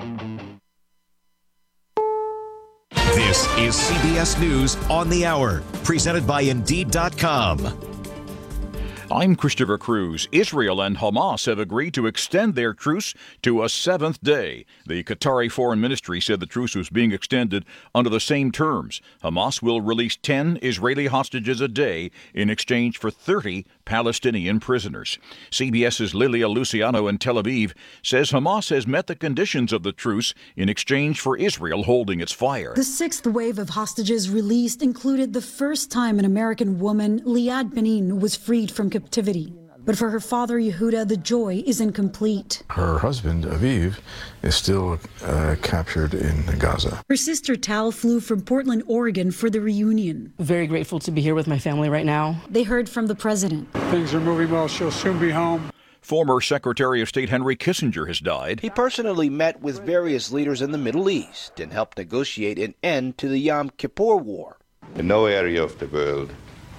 This is C B S News on the Hour, presented by Indeed dot com. I'm Christopher Cruz. Israel and Hamas have agreed to extend their truce to a seventh day. The Qatari Foreign Ministry said the truce was being extended under the same terms. Hamas will release ten Israeli hostages a day in exchange for thirty Palestinian prisoners. CBS's Lilia Luciano in Tel Aviv says Hamas has met the conditions of the truce in exchange for Israel holding its fire. The sixth wave of hostages released included the first time an American woman, Liad Benin, was freed from captivity. But for her father, Yehuda, the joy is incomplete. Her husband, Aviv, is still uh, captured in Gaza. Her sister, Tal, flew from Portland, Oregon for the reunion. Very grateful to be here with my family right now. They heard from the president. Things are moving well. She'll soon be home. Former Secretary of State Henry Kissinger has died. He personally met with various leaders in the Middle East and helped negotiate an end to the Yom Kippur War. In no area of the world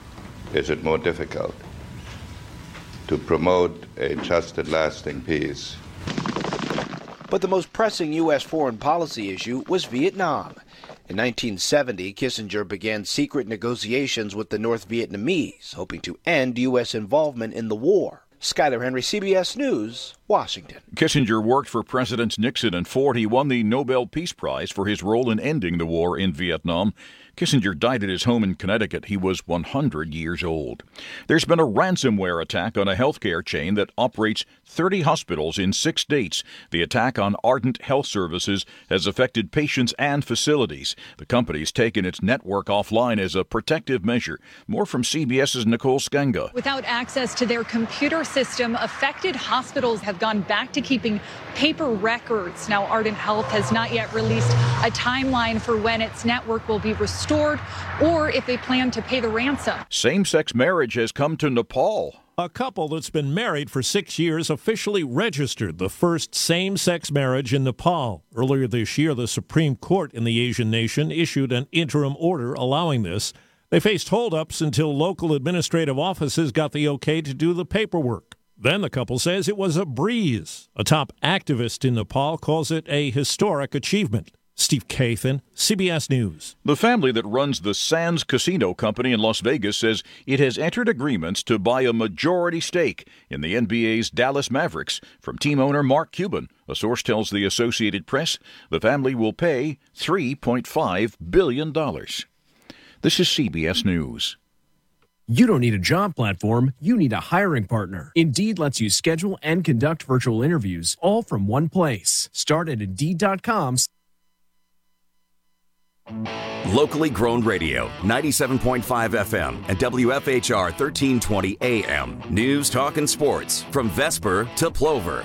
is it more difficult to promote a just and lasting peace? But the most pressing U S foreign policy issue was Vietnam. In nineteen seventy, Kissinger began secret negotiations with the North Vietnamese, hoping to end U S involvement in the war. Skyler Henry, C B S News, Washington. Kissinger worked for Presidents Nixon and Ford. He won the Nobel Peace Prize for his role in ending the war in Vietnam. Kissinger died at his home in Connecticut. He was one hundred years old. There's been a ransomware attack on a healthcare chain that operates thirty hospitals in six states. The attack on Ardent Health Services has affected patients and facilities. The company's taken its network offline as a protective measure. More from CBS's Nicole Skenga. Without access to their computer system, affected hospitals have gone back to keeping paper records. Now, Ardent Health has not yet released a timeline for when its network will be restored or if they plan to pay the ransom. Same-sex marriage has come to Nepal. A couple that's been married for six years officially registered the first same-sex marriage in Nepal. Earlier this year, the Supreme Court in the Asian nation issued an interim order allowing this. They faced holdups until local administrative offices got the okay to do the paperwork. Then the couple says it was a breeze. A top activist in Nepal calls it a historic achievement. Steve Kathan, C B S News. The family that runs the Sands Casino Company in Las Vegas says it has entered agreements to buy a majority stake in the N B A's Dallas Mavericks from team owner Mark Cuban. A source tells the Associated Press the family will pay three point five billion dollars. This is C B S News. You don't need a job platform, you need a hiring partner. Indeed lets you schedule and conduct virtual interviews all from one place. Start at Indeed dot com. Locally grown radio, ninety-seven point five F M and W F H R thirteen twenty A M. News, talk, and sports from Vesper to Plover.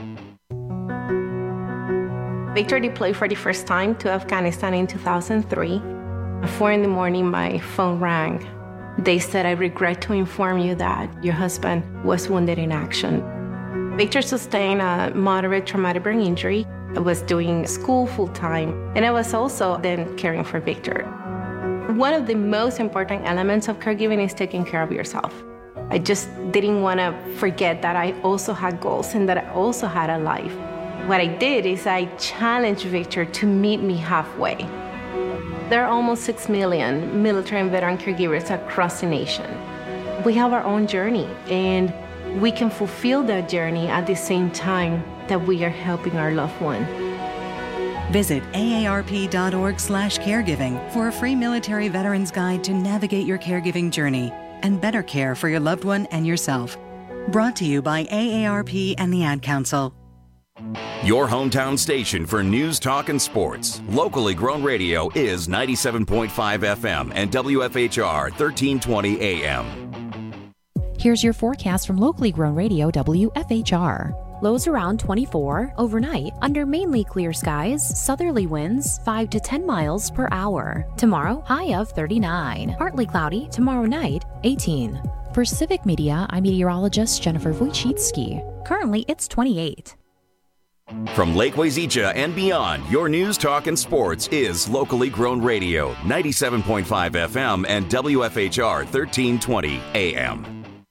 Victor deployed for the first time to Afghanistan in two thousand three. At four in the morning, my phone rang. They said, "I regret to inform you that your husband was wounded in action." Victor sustained a moderate traumatic brain injury. I was doing school full-time, and I was also then caring for Victor. One of the most important elements of caregiving is taking care of yourself. I just didn't want to forget that I also had goals and that I also had a life. What I did is I challenged Victor to meet me halfway. There are almost six million military and veteran caregivers across the nation. We have our own journey, and we can fulfill that journey at the same time that we are helping our loved one. Visit A A R P dot org slash caregiving for a free military veterans guide to navigate your caregiving journey and better care for your loved one and yourself. Brought to you by A A R P and the Ad Council. Your hometown station for news, talk, and sports. Locally grown radio is ninety-seven point five F M and W F H R thirteen twenty A M. Here's your forecast from locally grown radio W F H R. Lows around twenty-four, overnight, under mainly clear skies, southerly winds five to ten miles per hour. Tomorrow, high of thirty-nine, partly cloudy, tomorrow night, eighteen. For Civic Media, I'm meteorologist Jennifer Wojcicki. Currently, it's twenty-eight. From Lake Wazeecha and beyond, your news, talk, and sports is locally grown radio, ninety-seven point five F M and W F H R thirteen twenty A M.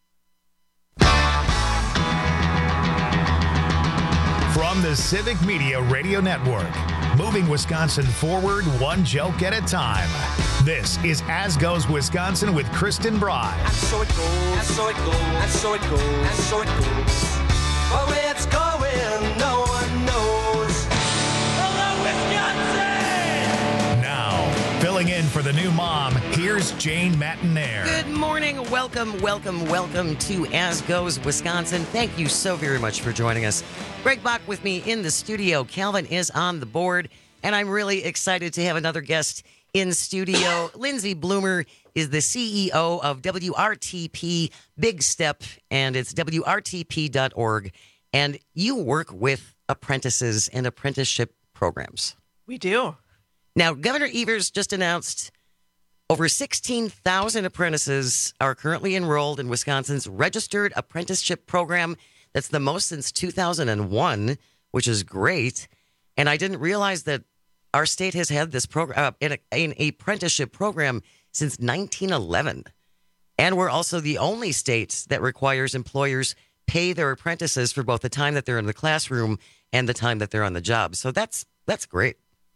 From the Civic Media Radio Network, moving Wisconsin forward one joke at a time. This is As Goes Wisconsin with Kristen Bry. And so it goes, and so it goes, and so it goes, and so it goes. But where it's going, no one knows. Hello, Wisconsin! Now, filling in for the new mom, here's Jane Matinaire. Good morning. Welcome, welcome, welcome to As Goes Wisconsin. Thank you so very much for joining us. Greg Bach with me in the studio. Calvin is on the board, and I'm really excited to have another guest in studio. Lindsay Bloomer is the C E O of W R T P Big Step, and it's W R T P dot org. And you work with apprentices and apprenticeship programs. We do. Now, Governor Evers just announced over sixteen thousand apprentices are currently enrolled in Wisconsin's registered apprenticeship program. That's the most since two thousand one, which is great. And I didn't realize that our state has had this program, uh, in, a, an apprenticeship program since nineteen eleven. And we're also the only state that requires employers pay their apprentices for both the time that they're in the classroom and the time that they're on the job. So that's that's great.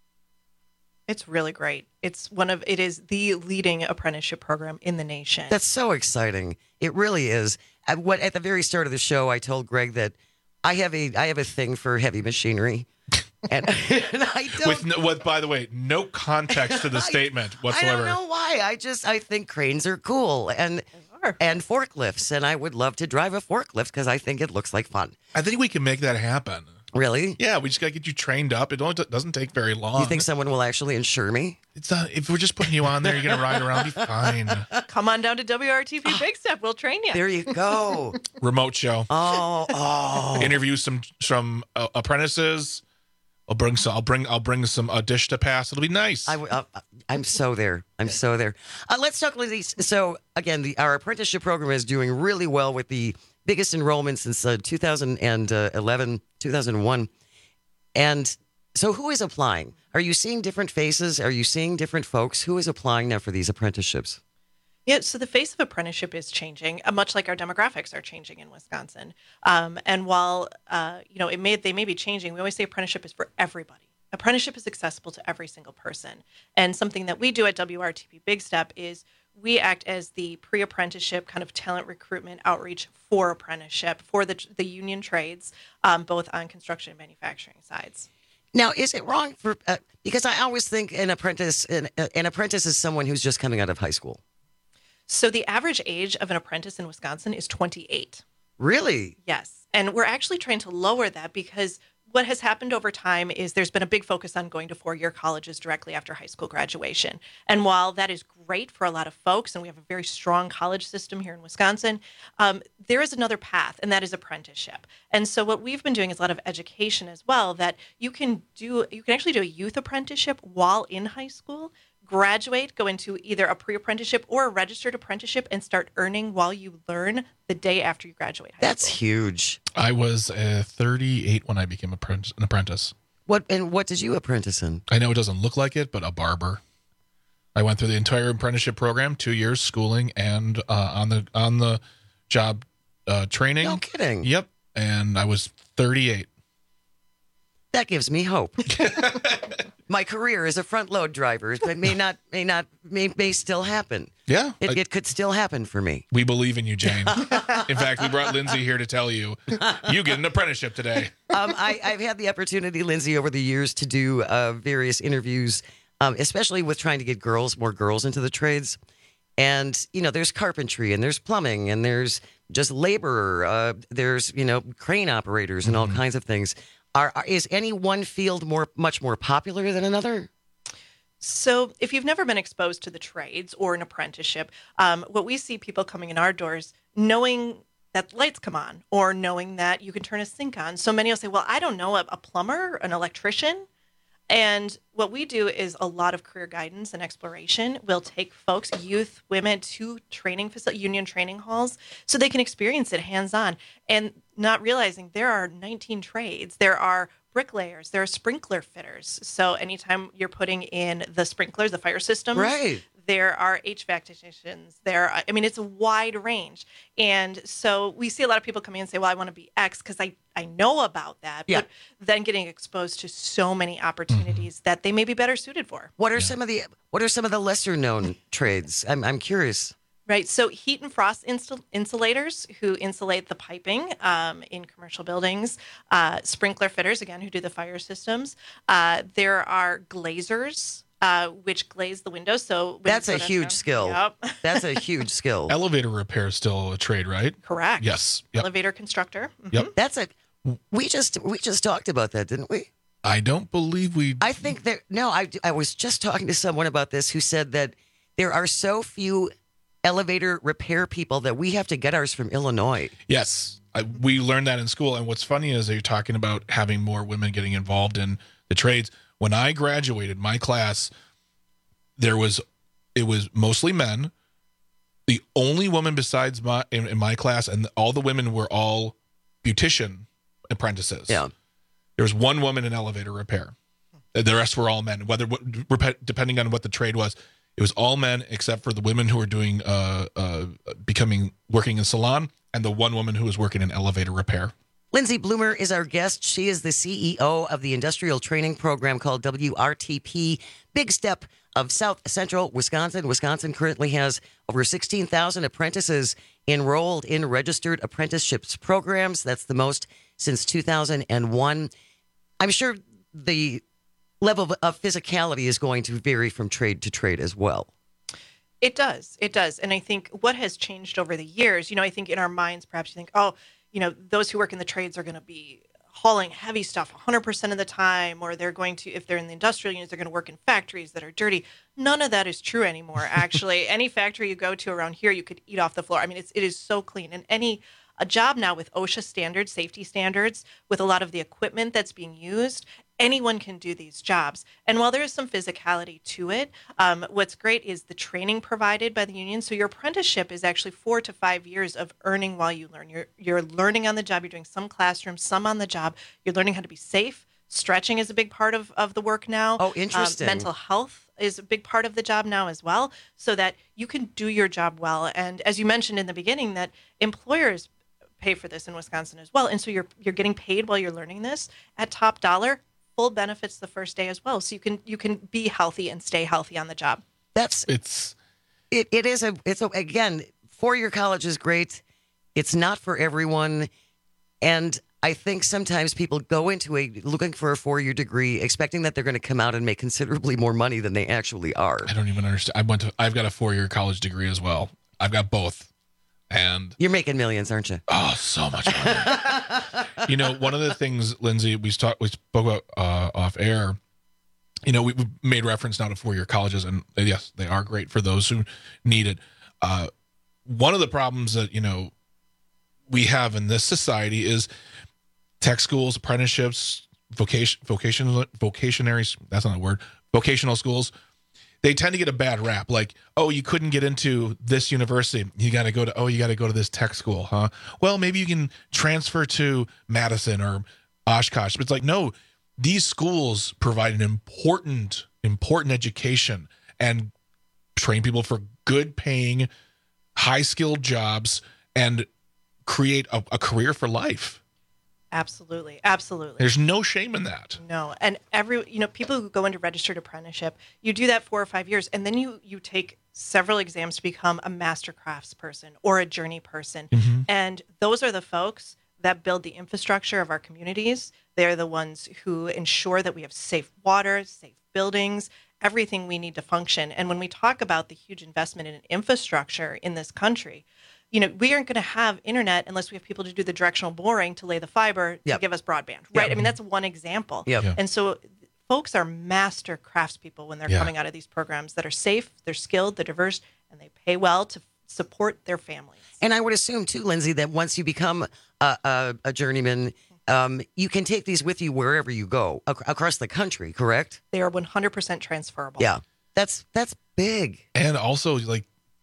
It's really great. It's one of it is the leading apprenticeship program in the nation. That's so exciting. It really is. At what at the very start of the show, I told Greg that I have a I have a thing for heavy machinery, and, and I don't. With no, what, by the way, no context to the statement whatsoever. I don't know why. I just I think cranes are cool and and forklifts, and I would love to drive a forklift because I think it looks like fun. I think we can make that happen. Really? Yeah, we just got to get you trained up. It only doesn't take very long. You think someone will actually insure me? It's not, if we're just putting you on there, you're going to ride around, be fine. Come on down to W R T P Big Step. We'll train you. There you go. Remote show. Oh, oh. Interview some some uh, apprentices. I'll bring some. I'll bring. I'll bring some a dish to pass. It'll be nice. I, uh, I'm so there. I'm so there. Uh, let's talk with these. So again, the our apprenticeship program is doing really well with the biggest enrollment since uh, two thousand eleven, two thousand one. And so who is applying? Are you seeing different faces? Are you seeing different folks? Who is applying now for these apprenticeships? Yeah, so the face of apprenticeship is changing, uh, much like our demographics are changing in Wisconsin. Um, and while uh, you know it may they may be changing, we always say apprenticeship is for everybody. Apprenticeship is accessible to every single person. And something that we do at W R T P Big Step is we act as the pre-apprenticeship kind of talent recruitment outreach for apprenticeship for the the union trades, um, both on construction and manufacturing sides. Now, is it wrong for uh, because I always think an apprentice an, an apprentice is someone who's just coming out of high school. So the average age of an apprentice in Wisconsin is twenty-eight. Really? Yes. And we're actually trying to lower that because what has happened over time is there's been a big focus on going to four-year colleges directly after high school graduation. And while that is great for a lot of folks, and we have a very strong college system here in Wisconsin, um, there is another path, and that is apprenticeship. And so what we've been doing is a lot of education as well, that you can do, you can actually do a youth apprenticeship while in high school, graduate, go into either a pre-apprenticeship or a registered apprenticeship and start earning while you learn the day after you graduate high That's school. huge. I was uh, thirty-eight when I became a, an apprentice. What and what did you apprentice in? I know it doesn't look like it, but a barber. I went through the entire apprenticeship program, two years schooling and uh, on the on the job uh, training. No kidding. Yep, and I was thirty-eight. That gives me hope. My career as a front load driver but may not may not may, may still happen. Yeah, it, I, it could still happen for me. We believe in you, Jane. In fact, we brought Lindsay here to tell you you get an apprenticeship today. Um, I, I've had the opportunity, Lindsay, over the years to do uh, various interviews, um, especially with trying to get girls, more girls into the trades. And, you know, there's carpentry and there's plumbing and there's just labor. Uh, there's, you know, crane operators and all mm-hmm. kinds of things. Are, are, is any one field more much more popular than another? So if you've never been exposed to the trades or an apprenticeship, um, what we see people coming in our doors knowing that lights come on or knowing that you can turn a sink on. So many will say, well, I don't know, a, a plumber, an electrician. And what we do is a lot of career guidance and exploration. We'll take folks, youth, women, to training facility, union training halls so they can experience it hands-on and not realizing there are nineteen trades. There are bricklayers. There are sprinkler fitters. So anytime you're putting in the sprinklers, the fire systems, right. There are H V A C technicians. There, are, I mean, it's a wide range. And so we see a lot of people come in and say, well, I want to be X because I, I know about that. Yeah. But then getting exposed to so many opportunities mm-hmm. that they may be better suited for. What are yeah. some of the What are some of the lesser known trades? I'm I'm curious. Right. So heat and frost insul- insulators who insulate the piping um, in commercial buildings, uh, sprinkler fitters, again, who do the fire systems. Uh, there are glazers, uh, which glaze the windows. So that's a huge skill. Yep. That's a huge skill. Elevator repair is still a trade, right? Correct. Yes. Yep. Elevator constructor. Mm-hmm. Yep. That's a. We just we just talked about that, didn't we? I don't believe we. I think that no. I I was just talking to someone about this who said that there are so few elevator repair people that we have to get ours from Illinois. Yes, I, we learned that in school. And what's funny is that you're talking about having more women getting involved in the trades. When I graduated, my class, there was, it was mostly men. The only woman besides my in, in my class, and all the women were all beautician apprentices. Yeah, there was one woman in elevator repair. The rest were all men. Whether depending on what the trade was. It was all men except for the women who were doing uh, uh, becoming working in salon, and the one woman who was working in elevator repair. Lindsay Bloomer is our guest. She is the C E O of the industrial training program called W R T P, Big Step of South Central Wisconsin. Wisconsin currently has over sixteen thousand apprentices enrolled in registered apprenticeships programs. That's the most since two thousand one. I'm sure the level of physicality is going to vary from trade to trade as well. It does. It does. And I think what has changed over the years, you know, I think in our minds, perhaps you think, oh, you know, those who work in the trades are going to be hauling heavy stuff one hundred percent of the time, or they're going to, if they're in the industrial units, they're going to work in factories that are dirty. None of that is true anymore, actually. Any factory you go to around here, you could eat off the floor. I mean, it's, it is so clean. And any a job now with OSHA standards, safety standards, with a lot of the equipment that's being used, anyone can do these jobs. And while there is some physicality to it, um, what's great is the training provided by the union. So your apprenticeship is actually four to five years of earning while you learn. You're you're learning on the job. You're doing some classroom, some on the job. You're learning how to be safe. Stretching is a big part of, of the work now. Oh, interesting. Um, mental health is a big part of the job now as well, so that you can do your job well. And as you mentioned in the beginning, that employers pay for this in Wisconsin as well. And so you're you're getting paid while you're learning this at top dollar. Full benefits the first day as well, so you can you can be healthy and stay healthy on the job. That's it's it. It is a it's a, again, four-year college is great. It's not for everyone, and I think sometimes people go into a looking for a four-year degree, expecting that they're going to come out and make considerably more money than they actually are. I don't even understand. I went to. I've got a four-year college degree as well. I've got both. And you're making millions, aren't you? Oh, so much money. You know, one of the things, Lindsay, we talked, we spoke about uh, off air. You know, we, we made reference now to four-year colleges, and yes, they are great for those who need it. Uh, one of the problems that you know we have in this society is tech schools, apprenticeships, vocation, vocational, vocationaries. That's not a word. Vocational schools. They tend to get a bad rap, like, oh, you couldn't get into this university. You got to go to, oh, you got to go to this tech school, huh? Well, maybe you can transfer to Madison or Oshkosh. But it's like, no, these schools provide an important, important education and train people for good paying, high skilled jobs and create a, a career for life. Absolutely. Absolutely. There's no shame in that. No. And every, you know, people who go into registered apprenticeship, you do that four or five years, and then you, you take several exams to become a master crafts person or a journey person. Mm-hmm. And those are the folks that build the infrastructure of our communities. They're the ones who ensure that we have safe water, safe buildings, everything we need to function. And when we talk about the huge investment in infrastructure in this country, you know, we aren't going to have internet unless we have people to do the directional boring to lay the fiber yep. to give us broadband, right? Yep. I mean, that's one example. Yep. Yeah. And so folks are master craftspeople when they're yeah. coming out of these programs that are safe, they're skilled, they're diverse, and they pay well to support their families. And I would assume, too, Lindsay, that once you become a, a, a journeyman, um, you can take these with you wherever you go ac- across the country, correct? They are one hundred percent transferable. Yeah. That's that's big. And also, like,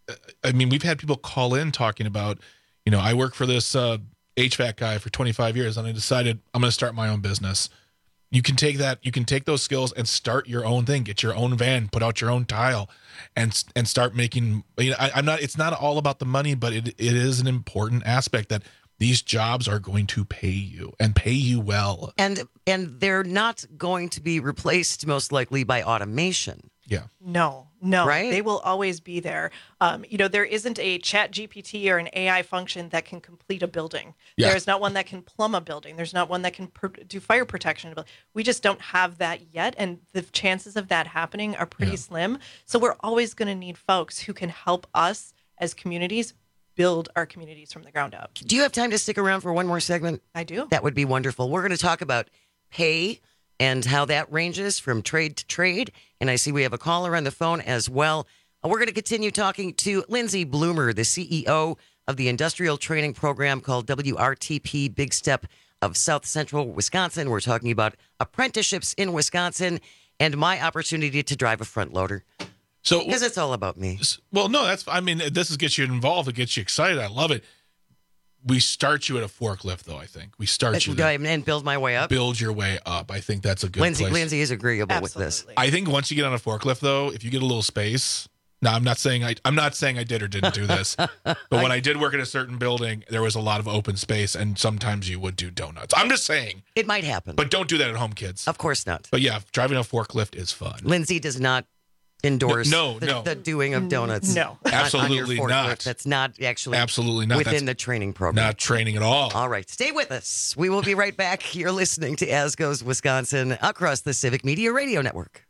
I mean, we've had people call in talking about, you know, I work for this uh, H V A C guy for twenty-five years, and I decided I'm going to start my own business. You can take that, you can take those skills and start your own thing, get your own van, put out your own tile, and and start making. You know, I, I'm not. It's not all about the money, but it it is an important aspect that these jobs are going to pay you and pay you well. And and they're not going to be replaced most likely by automation. Yeah. No, no, right? They will always be there. Um, you know, there isn't a Chat G P T or an A I function that can complete a building. Yeah. There's not one that can plumb a building. There's not one that can per- do fire protection. We just don't have that yet. And the chances of that happening are pretty Yeah. slim. So we're always going to need folks who can help us as communities build our communities from the ground up. Do you have time to stick around for one more segment? I do. That would be wonderful. We're going to talk about pay and how that ranges from trade to trade. And I see we have a caller on the phone as well. We're going to continue talking to Lindsay Bloomer, the C E O of the industrial training program called W R T P, Big Step of South Central Wisconsin. We're talking about apprenticeships in Wisconsin and my opportunity to drive a front loader. So, because it's all about me. Well, no, that's, I mean, this is gets you involved. It gets you excited. I love it. We start you at a forklift, though, I think. We start you Go there. ahead and build my way up. Build your way up. I think that's a good Lindsay, place. Lindsay is agreeable Absolutely. with this. I think once you get on a forklift, though, if you get a little space, Now, I'm not saying I, I'm not saying I did or didn't do this, but when I did work in a certain building, there was a lot of open space, and sometimes you would do donuts. I'm just saying. It might happen. But don't do that at home, kids. Of course not. But yeah, driving a forklift is fun. Lindsay does not endorse no, no, the, no. the doing of donuts. No. on- Absolutely on your forklift. not. That's not actually Absolutely not. within That's the training program. Not training at all. All right, stay with us. We will be right back. You're listening to As Goes Wisconsin across the Civic Media Radio Network.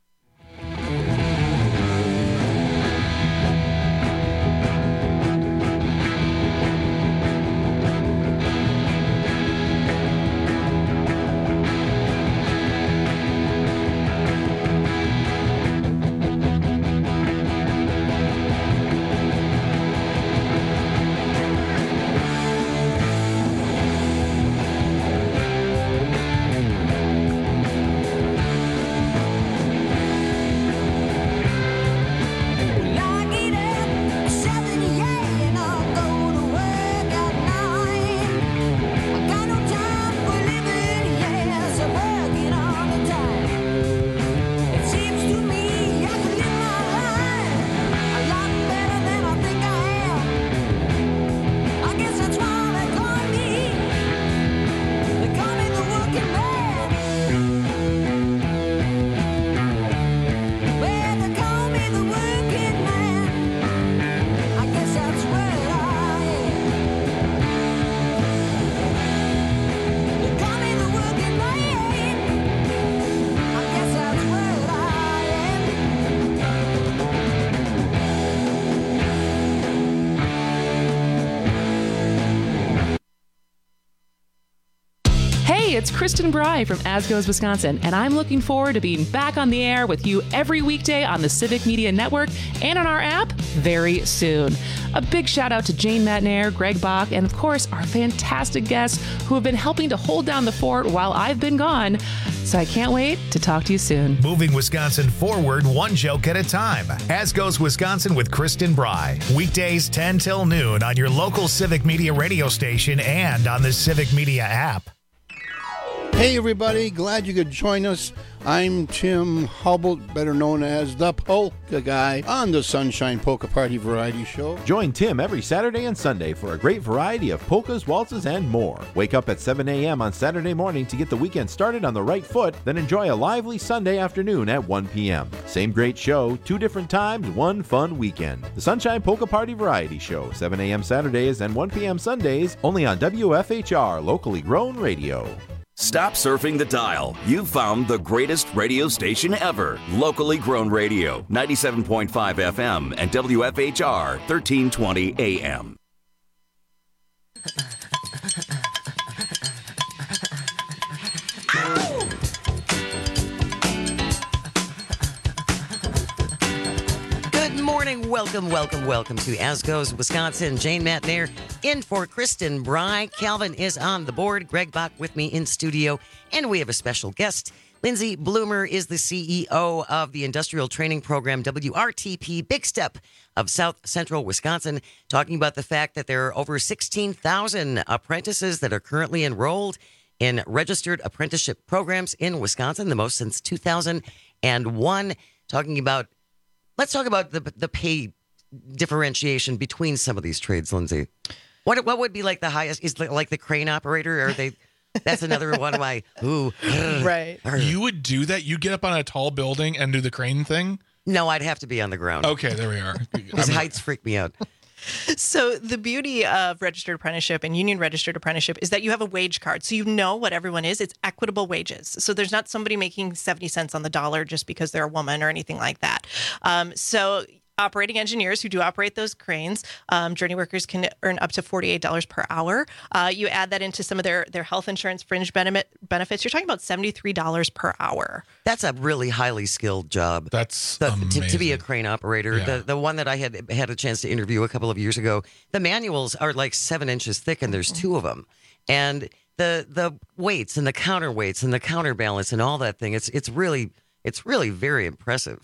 Hey, it's Kristen Bry from As Goes Wisconsin, and I'm looking forward to being back on the air with you every weekday on the Civic Media Network and on our app very soon. A big shout out to Jane Matnair, Greg Bach, and of course our fantastic guests who have been helping to hold down the fort while I've been gone. So I can't wait to talk to you soon. Moving Wisconsin forward one joke at a time. As Goes Wisconsin with Kristen Bry. Weekdays ten till noon on your local Civic Media radio station and on the Civic Media app. Hey everybody, glad you could join us. I'm Tim Hubble, better known as the Polka Guy, on the Sunshine Polka Party Variety Show. Join Tim every Saturday and Sunday for a great variety of polkas, waltzes, and more. Wake up at seven a.m. on Saturday morning to get the weekend started on the right foot, then enjoy a lively Sunday afternoon at one p.m. Same great show, two different times, one fun weekend. The Sunshine Polka Party Variety Show, seven a.m. Saturdays and one p.m. Sundays, only on W F H R, locally grown radio. Stop surfing the dial. You've found the greatest radio station ever. Locally grown radio, ninety-seven point five F M and W F H R, thirteen twenty A M. Good morning. Welcome, welcome, welcome to As Goes Wisconsin. Jane Matnair in for Kristen Bry. Calvin is on the board. Greg Bach with me in studio. And we have a special guest. Lindsay Bloomer is the C E O of the Industrial Training Program, W R T P, Big Step of South Central Wisconsin, talking about the fact that there are over sixteen thousand apprentices that are currently enrolled in registered apprenticeship programs in Wisconsin, the most since two thousand one. Talking about, let's talk about the the pay differentiation between some of these trades, Lindsay. What what would be like the highest? Is it like the crane operator? Or are they? That's another one of my ooh. Right. You would do that? You get up on a tall building and do the crane thing? No, I'd have to be on the ground. Okay, there we are. Because heights freak me out. So the beauty of registered apprenticeship and union registered apprenticeship is that you have a wage card. So you know what everyone is. It's equitable wages. So there's not somebody making seventy cents on the dollar just because they're a woman or anything like that. Um, so operating engineers who do operate those cranes, um, journey workers can earn up to forty-eight dollars per hour. Uh, you add that into some of their, their health insurance fringe benefit, benefits, you're talking about seventy-three dollars per hour. That's a really highly skilled job. That's the, amazing. To, to be a crane operator. Yeah. The the one that I had had a chance to interview a couple of years ago, the manuals are like seven inches thick and there's two of them. And the the weights and the counterweights and the counterbalance and all that thing, it's it's really it's really very impressive.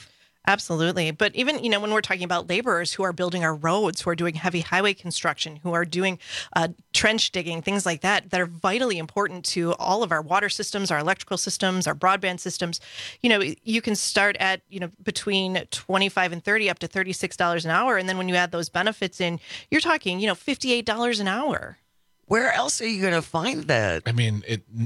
Absolutely. But even, you know, when we're talking about laborers who are building our roads, who are doing heavy highway construction, who are doing uh, trench digging, things like that, that are vitally important to all of our water systems, our electrical systems, our broadband systems, you know, you can start at, you know, between twenty-five and thirty up to thirty-six dollars an hour. And then when you add those benefits in, you're talking, you know, fifty-eight dollars an hour. Where else are you going to find that? I mean, it